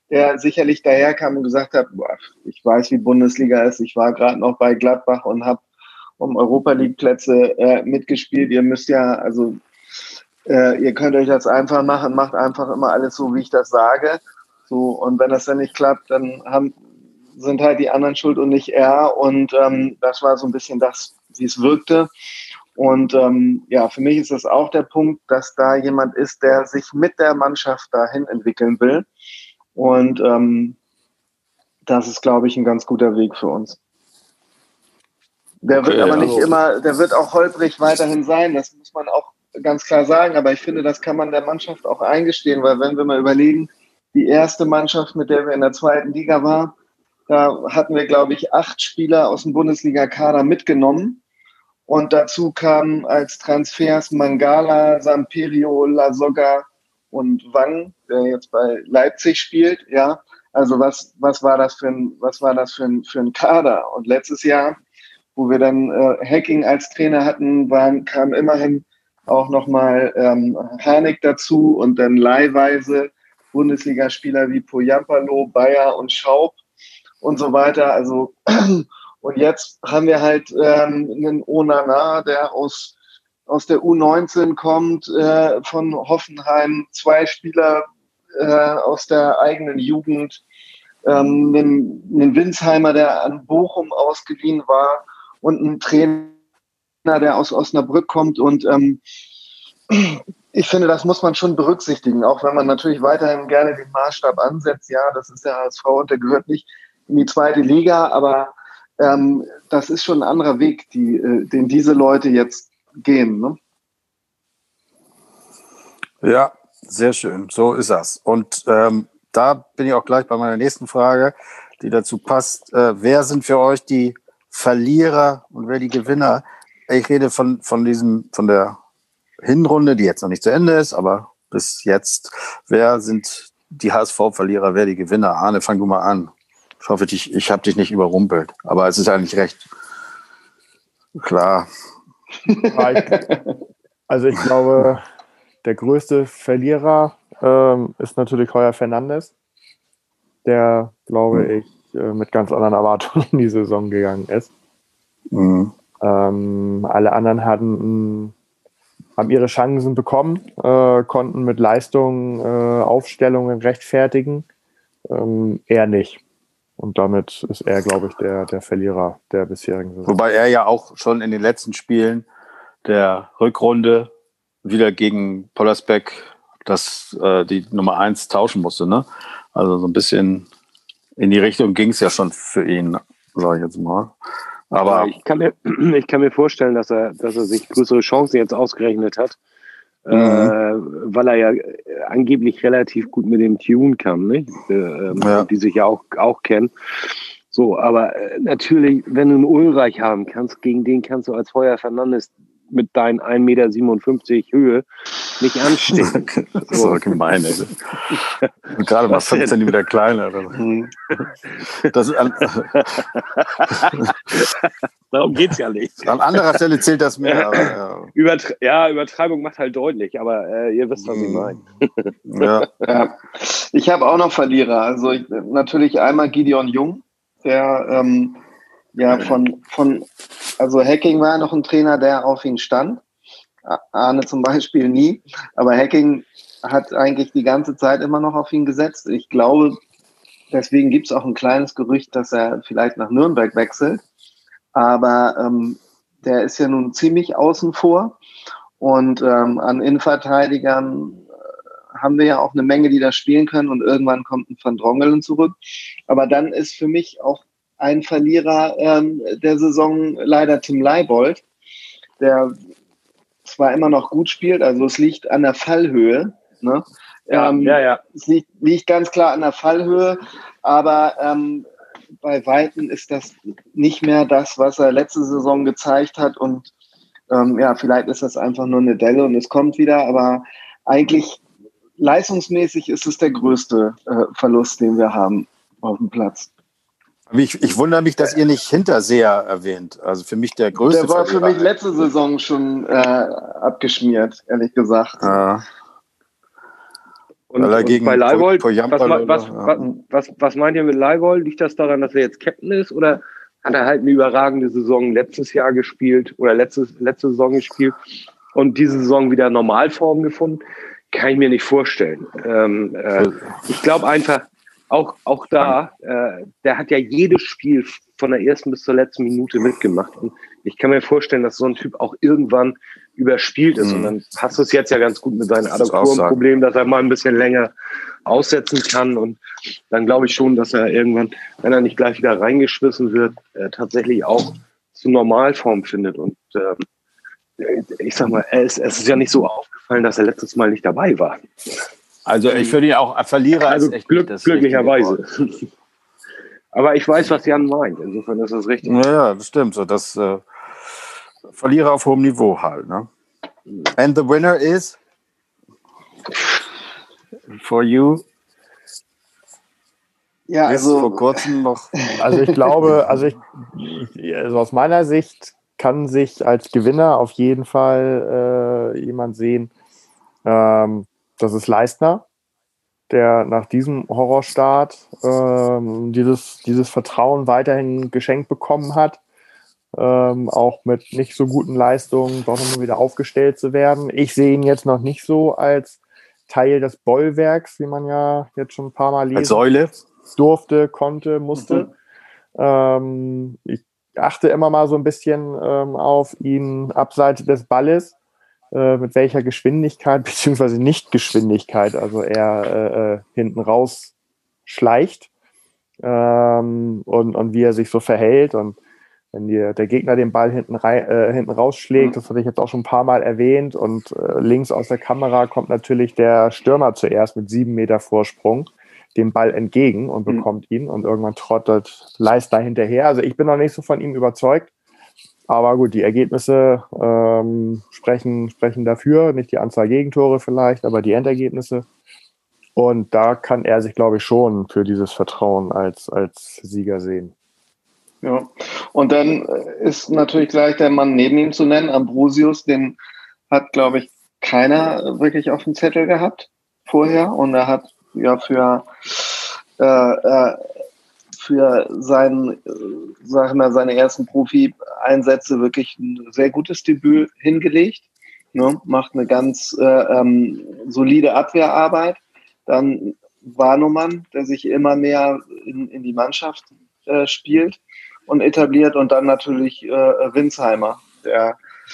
der sicherlich daherkam und gesagt hat, boah, ich weiß, wie Bundesliga ist, ich war gerade noch bei Gladbach und habe um Europa-League-Plätze äh, mitgespielt. Ihr müsst ja, also äh, ihr könnt euch das einfach machen, macht einfach immer alles so, wie ich das sage. So, und wenn das dann nicht klappt, dann haben, sind halt die anderen schuld und nicht er. Und ähm, das war so ein bisschen das, wie es wirkte. Und ähm, ja, für mich ist das auch der Punkt, dass da jemand ist, der sich mit der Mannschaft dahin entwickeln will. Und ähm, das ist, glaube ich, ein ganz guter Weg für uns. Der okay, wird aber nicht also immer, der wird auch holprig weiterhin sein, das muss man auch ganz klar sagen, aber ich finde, das kann man der Mannschaft auch eingestehen, weil wenn wir mal überlegen, die erste Mannschaft, mit der wir in der zweiten Liga waren, da hatten wir, glaube ich, acht Spieler aus dem Bundesliga-Kader mitgenommen und dazu kamen als Transfers Mangala, Samperio, Lasogga und Wang, der jetzt bei Leipzig spielt, ja, also was, was war das für ein, was war das für ein, für ein Kader? Und letztes Jahr, wo wir dann äh, Hacking als Trainer hatten, waren, kam immerhin auch nochmal ähm, Harnik dazu und dann leihweise Bundesligaspieler wie Poyampalo, Bayer und Schaub und so weiter. Also und jetzt haben wir halt ähm, einen Onana, der aus, aus der U neunzehn kommt, äh, von Hoffenheim, zwei Spieler äh, aus der eigenen Jugend, ähm, einen, einen Winsheimer, der an Bochum ausgeliehen war, und ein Trainer, der aus Osnabrück kommt. Und ähm, ich finde, das muss man schon berücksichtigen, auch wenn man natürlich weiterhin gerne den Maßstab ansetzt. Ja, das ist der H S V und der gehört nicht in die zweite Liga, aber ähm, das ist schon ein anderer Weg, die, äh, den diese Leute jetzt gehen. Ne? Ja, sehr schön. So ist das. Und ähm, da bin ich auch gleich bei meiner nächsten Frage, die dazu passt. Äh, wer sind für euch die Verlierer und wer die Gewinner? Ich rede von, von diesem, von der Hinrunde, die jetzt noch nicht zu Ende ist, aber bis jetzt. Wer sind die H S V-Verlierer, wer die Gewinner? Arne, fang du mal an. Ich hoffe, ich, ich habe dich nicht überrumpelt, aber es ist eigentlich recht klar. Also ich glaube, der größte Verlierer ähm, ist natürlich Heuer Fernandes, der, glaube hm. ich, mit ganz anderen Erwartungen in die Saison gegangen ist. Mhm. Ähm, alle anderen hatten, haben ihre Chancen bekommen, äh, konnten mit Leistung äh, Aufstellungen rechtfertigen. Ähm, er nicht. Und damit ist er, glaube ich, der, der Verlierer der bisherigen Saison. Wobei er ja auch schon in den letzten Spielen der Rückrunde wieder gegen Pollersbeck das, äh, die Nummer eins tauschen musste. Ne? Also so ein bisschen in die Richtung ging es ja schon für ihn, sage ich jetzt mal. Aber ja, ich, kann mir, ich kann mir vorstellen, dass er, dass er sich größere Chancen jetzt ausgerechnet hat, mhm. äh, weil er ja angeblich relativ gut mit dem Tune kann, nicht? Äh, ja. Die sich ja auch, auch kennen. So, aber äh, natürlich, wenn du einen Ulreich haben kannst, gegen den kannst du als Heuer Fernandes mit deinen ein Meter siebenundfünfzig Höhe nicht anstehen. Das ist so gemein, ey. Gerade mal fünf Zentimeter kleiner. Das an, Darum geht's ja nicht. An anderer Stelle zählt das mehr. Aber, ja. Übertre- ja, Übertreibung macht halt deutlich, aber äh, ihr wisst, was ich meine. Ja. Ja. Ich habe auch noch Verlierer. Also ich, natürlich einmal Gideon Jung, der ähm, ja von, von also Hacking war noch ein Trainer, der auf ihn stand. Arne zum Beispiel nie. Aber Hacking hat eigentlich die ganze Zeit immer noch auf ihn gesetzt. Ich glaube, deswegen gibt es auch ein kleines Gerücht, dass er vielleicht nach Nürnberg wechselt. Aber ähm, der ist ja nun ziemlich außen vor. Und ähm, an Innenverteidigern äh, haben wir ja auch eine Menge, die da spielen können. Und irgendwann kommt ein Van Drongelen zurück. Aber dann ist für mich auch ein Verlierer ähm, der Saison leider Tim Leibold, der zwar immer noch gut spielt, also es liegt an der Fallhöhe. Ne? Ja, ähm, ja, ja. Es liegt, liegt ganz klar an der Fallhöhe, aber ähm, bei Weitem ist das nicht mehr das, was er letzte Saison gezeigt hat. Und ähm, ja, vielleicht ist das einfach nur eine Delle und es kommt wieder, aber eigentlich leistungsmäßig ist es der größte äh, Verlust, den wir haben auf dem Platz. Ich, ich wundere mich, dass ihr nicht Hinterseher erwähnt. Also für mich der größte Der war Verlierer. für mich letzte Saison schon äh, abgeschmiert, ehrlich gesagt. Ja. Und, Weil er und gegen bei Leibold, Po- was, Poyampalo, was, ja. was, was, was meint ihr mit Leibold? Liegt das daran, dass er jetzt Captain ist oder hat er halt eine überragende Saison letztes Jahr gespielt oder letztes, letzte Saison gespielt und diese Saison wieder Normalform gefunden? Kann ich mir nicht vorstellen. Ähm, äh, ich glaube einfach, auch, auch da, äh, der hat ja jedes Spiel von der ersten bis zur letzten Minute mitgemacht. Und ich kann mir vorstellen, dass so ein Typ auch irgendwann überspielt ist. Mhm. Und dann passt es jetzt ja ganz gut mit seinem Adduktorenproblem, dass er mal ein bisschen länger aussetzen kann. Und dann glaube ich schon, dass er irgendwann, wenn er nicht gleich wieder reingeschmissen wird, äh, tatsächlich auch zu Normalform findet. Und äh, ich sag mal, es, es ist ja nicht so aufgefallen, dass er letztes Mal nicht dabei war. Also ich würde ihn auch Verlierer also ist echt Glück, das glücklicherweise. Aber ich weiß, was Jan meint. Insofern ist das richtig. Ja, das stimmt. So, das äh, Verlierer auf hohem Niveau halt. Ne? And the winner is for you. Ja, also vor kurzem noch. Also ich glaube, also ich, also aus meiner Sicht kann sich als Gewinner auf jeden Fall äh, jemand sehen. Ähm, das ist Leistner, der nach diesem Horrorstart ähm, dieses, dieses Vertrauen weiterhin geschenkt bekommen hat, ähm, auch mit nicht so guten Leistungen doch nochmal wieder aufgestellt zu werden. Ich sehe ihn jetzt noch nicht so als Teil des Bollwerks, wie man ja jetzt schon ein paar Mal lesen als Säule durfte, konnte, musste. Mhm. Ähm, ich achte immer mal so ein bisschen ähm, auf ihn abseits des Balles, äh, mit welcher Geschwindigkeit beziehungsweise Nicht-Geschwindigkeit, also er äh, hinten raus schleicht ähm, und, und wie er sich so verhält. Und wenn die, der Gegner den Ball hinten, rei- äh, hinten rausschlägt, das hatte ich jetzt auch schon ein paar Mal erwähnt, und äh, links aus der Kamera kommt natürlich der Stürmer zuerst mit sieben Meter Vorsprung dem Ball entgegen und bekommt mhm. ihn, und irgendwann trottet Leistner hinterher. Also ich bin noch nicht so von ihm überzeugt, aber gut, die Ergebnisse ähm, sprechen, sprechen dafür, nicht die Anzahl Gegentore vielleicht, aber die Endergebnisse, und da kann er sich, glaube ich, schon für dieses Vertrauen als, als Sieger sehen. Ja, und dann ist natürlich gleich der Mann neben ihm zu nennen, Ambrosius, den hat, glaube ich, keiner wirklich auf dem Zettel gehabt vorher, und er hat ja für äh, äh, für seinen, äh, sag mal, seine ersten Profi-Einsätze wirklich ein sehr gutes Debüt hingelegt. Ne? Macht eine ganz äh, ähm, solide Abwehrarbeit. Dann Warnumann, der sich immer mehr in, in die Mannschaft äh, spielt und etabliert, und dann natürlich äh, Winsheimer, der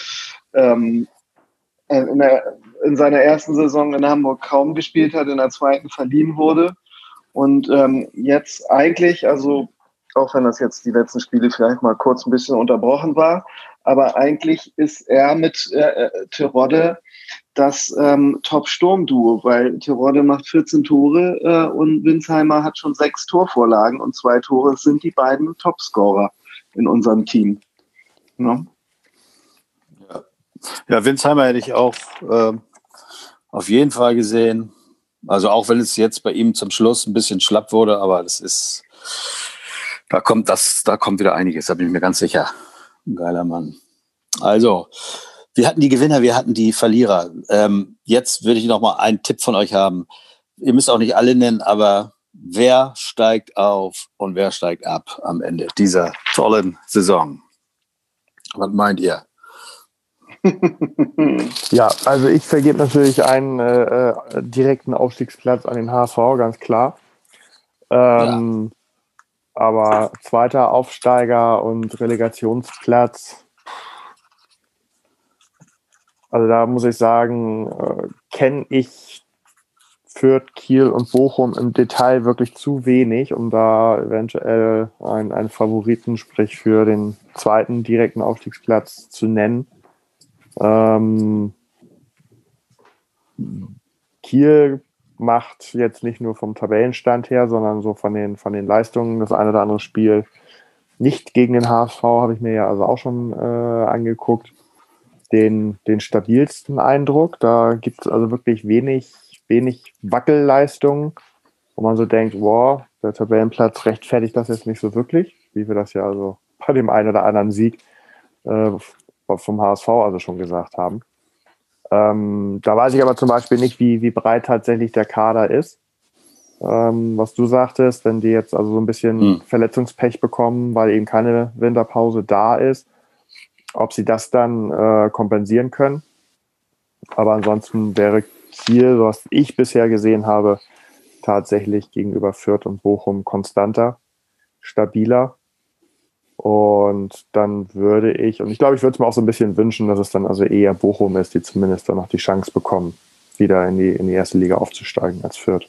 ähm, in, der, in seiner ersten Saison in Hamburg kaum gespielt hat, in der zweiten verliehen wurde und ähm, jetzt eigentlich, also auch wenn das jetzt die letzten Spiele vielleicht mal kurz ein bisschen unterbrochen war, aber eigentlich ist er mit äh, Terodde das ähm, Top-Sturm-Duo, weil Terodde macht vierzehn Tore äh, und Winsheimer hat schon sechs Torvorlagen, und zwei Tore sind die beiden Topscorer in unserem Team. Ja, ja. ja Winsheimer hätte ich auch äh, auf jeden Fall gesehen. Also auch wenn es jetzt bei ihm zum Schluss ein bisschen schlapp wurde, aber das ist, da kommt das, da kommt wieder einiges, da bin ich mir ganz sicher. Ein geiler Mann. Also, wir hatten die Gewinner, wir hatten die Verlierer. Ähm, jetzt würde ich noch mal einen Tipp von euch haben. Ihr müsst auch nicht alle nennen, aber wer steigt auf und wer steigt ab am Ende dieser tollen Saison? Was meint ihr? Ja, also ich vergebe natürlich einen äh, direkten Aufstiegsplatz an den H S V, ganz klar. Ähm, ja. Aber zweiter Aufsteiger und Relegationsplatz, also da muss ich sagen, äh, kenne ich Fürth, Kiel und Bochum im Detail wirklich zu wenig, um da eventuell einen, einen Favoriten, sprich für den zweiten direkten Aufstiegsplatz zu nennen. Ähm, Kiel macht jetzt nicht nur vom Tabellenstand her, sondern so von den, von den Leistungen das eine oder andere Spiel nicht gegen den H S V, habe ich mir ja also auch schon äh, angeguckt, den, den stabilsten Eindruck. Da gibt es also wirklich wenig, wenig Wackelleistungen, wo man so denkt, wow, der Tabellenplatz rechtfertigt das jetzt nicht so wirklich, wie wir das ja also bei dem einen oder anderen Sieg äh, vom H S V also schon gesagt haben. Ähm, da weiß ich aber zum Beispiel nicht, wie, wie breit tatsächlich der Kader ist. Ähm, was du sagtest, wenn die jetzt also so ein bisschen hm. Verletzungspech bekommen, weil eben keine Winterpause da ist, ob sie das dann äh, kompensieren können. Aber ansonsten wäre Kiel, so was ich bisher gesehen habe, tatsächlich gegenüber Fürth und Bochum konstanter, stabiler. Und dann würde ich, und ich glaube, ich würde es mir auch so ein bisschen wünschen, dass es dann also eher Bochum ist, die zumindest dann noch die Chance bekommen, wieder in die, in die erste Liga aufzusteigen als Fürth.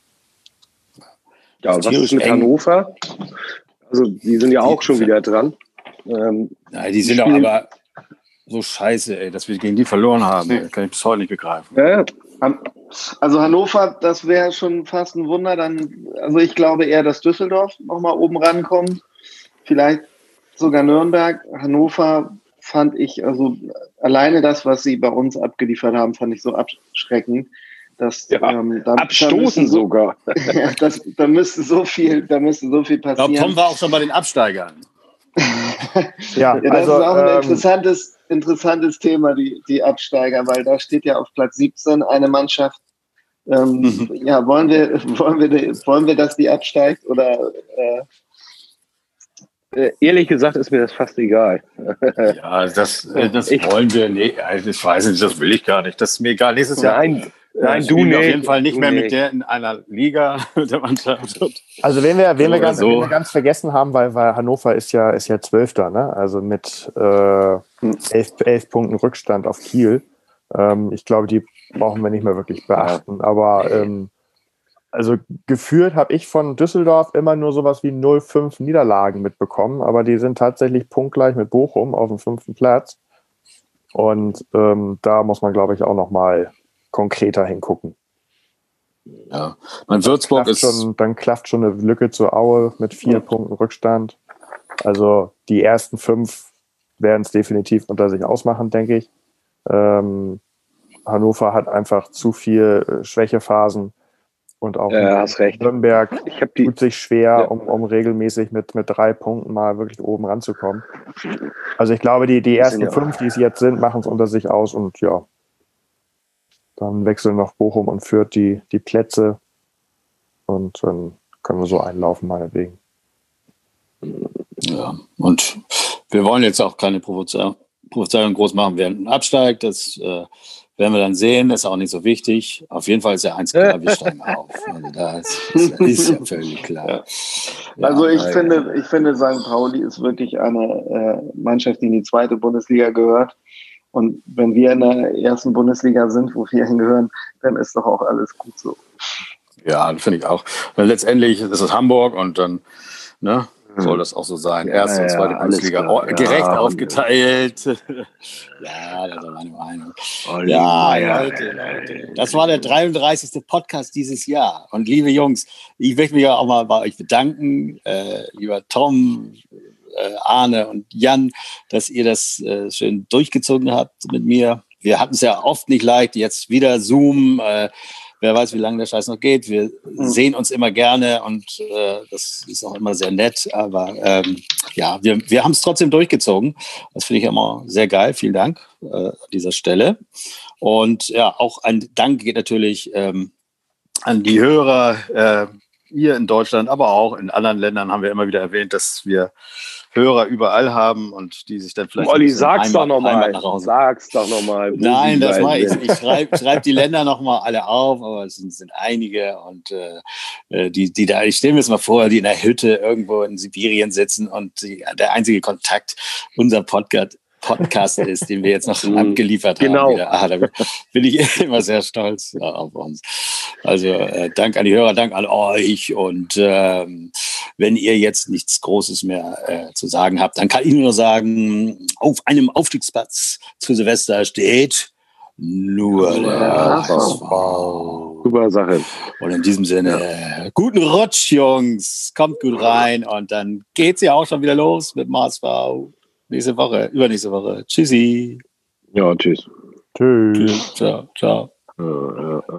Ja, und was ist mit Hannover? Also, die sind ja auch schon wieder dran. Ähm, ja, die sind doch aber so scheiße, ey, dass wir gegen die verloren haben. Ey, kann ich bis heute nicht begreifen. Ja, also Hannover, das wäre schon fast ein Wunder. Dann, also ich glaube eher, dass Düsseldorf nochmal oben rankommt. Vielleicht sogar Nürnberg. Hannover fand ich, also alleine das, was sie bei uns abgeliefert haben, fand ich so abschreckend. Das, ja, ähm, da, abstoßen da so, sogar. Ja, das, da müsste so viel, da müsste so viel passieren. Ich glaube, Tom war auch schon bei den Absteigern. ja, ja, das also, ist auch ein ähm, interessantes, interessantes Thema, die, die Absteiger, weil da steht ja auf Platz siebzehn eine Mannschaft. Ähm, mhm. Ja, wollen wir, wollen wir, wollen wir, dass die absteigt oder? Äh, Ehrlich gesagt ist mir das fast egal. Ja, das, das ich, wollen wir nicht. Ich weiß nicht, das will ich gar nicht. Das ist mir egal. Nächstes Jahr. Nein. Nein, äh, du nicht. Auf jeden Fall nicht du mehr nicht. mit der in einer Liga der Mannschaft. Also wen wir, wen wir, ganz, so. wen wir ganz vergessen haben, weil, weil Hannover ist ja, ist ja Zwölfter, ne? Also mit äh, elf, elf Punkten Rückstand auf Kiel. Ähm, ich glaube, die brauchen wir nicht mehr wirklich beachten. Ja. Aber ähm, also gefühlt habe ich von Düsseldorf immer nur sowas wie null fünf Niederlagen mitbekommen, aber die sind tatsächlich punktgleich mit Bochum auf dem fünften Platz. Und ähm, da muss man, glaube ich, auch noch mal konkreter hingucken. Ja, mein Würzburg ist schon, dann klafft schon eine Lücke zur Aue mit vier ja. Punkten Rückstand. Also die ersten fünf werden es definitiv unter sich ausmachen, denke ich. Ähm, Hannover hat einfach zu viel Schwächephasen und auch ja, hast recht. Nürnberg ich hab die, tut sich schwer, ja. um, um regelmäßig mit, mit drei Punkten mal wirklich oben ranzukommen. Also ich glaube, die, die ersten ja fünf, die es jetzt sind, machen es unter sich aus und ja, dann wechseln noch Bochum und Fürth die, die Plätze und dann können wir so einlaufen, meinetwegen. Ja, und wir wollen jetzt auch keine Prophezeiung groß machen, wer absteigt. Das äh, werden wir dann sehen, ist auch nicht so wichtig. Auf jeden Fall ist ja eins klar, wir steigen auf. Also das ist, ist ja völlig klar. Ja. Ja, also ich finde, ich finde, Sankt Pauli ist wirklich eine äh, Mannschaft, die in die zweite Bundesliga gehört. Und wenn wir in der ersten Bundesliga sind, wo wir hingehören, dann ist doch auch alles gut so. Ja, finde ich auch. Weil letztendlich ist es Hamburg und dann ne, soll das auch so sein. Ja, Erste und zweite ja, Bundesliga klar, gerecht ja, aufgeteilt. Ja, das ist meine Meinung. Olli, ja, ja, Leute, Leute. Das war der dreiunddreißigste Podcast dieses Jahr. Und liebe Jungs, ich möchte mich auch mal bei euch bedanken. Äh, lieber Tom, äh, Arne und Jan, dass ihr das äh, schön durchgezogen habt mit mir. Wir hatten es ja oft nicht leicht. Jetzt wieder Zoom. Äh, Wer weiß, wie lange der Scheiß noch geht. Wir mhm. sehen uns immer gerne und äh, das ist auch immer sehr nett. Aber ähm, ja, wir, wir haben es trotzdem durchgezogen. Das finde ich immer sehr geil. Vielen Dank äh, an dieser Stelle. Und ja, auch ein Dank geht natürlich ähm, an die Hörer äh, hier in Deutschland, aber auch in anderen Ländern haben wir immer wieder erwähnt, dass wir Hörer überall haben und die sich dann vielleicht Olli, sag's doch nochmal. Sag's doch nochmal. Nein, das mache ich. Ich schreibe schreib die Länder nochmal alle auf, aber es sind, sind einige und äh, die, die da, ich stelle mir das mal vor, die in der Hütte irgendwo in Sibirien sitzen und die, der einzige Kontakt, unser Podcast, Podcast ist, den wir jetzt noch abgeliefert haben. Genau. Ah, da bin ich immer sehr stolz ja, auf uns. Also äh, Dank an die Hörer, Dank an euch und ähm, wenn ihr jetzt nichts Großes mehr äh, zu sagen habt, dann kann ich nur sagen, auf einem Aufstiegsplatz zu Silvester steht nur der H S V. Super Sache. Und in diesem Sinne, ja. guten Rutsch, Jungs. Kommt gut rein und dann geht's ja auch schon wieder los mit dem H S V. Nächste Woche, übernächste Woche. Tschüssi. Ja, tschüss. Tschüss. Ciao, ciao. Ja, ja.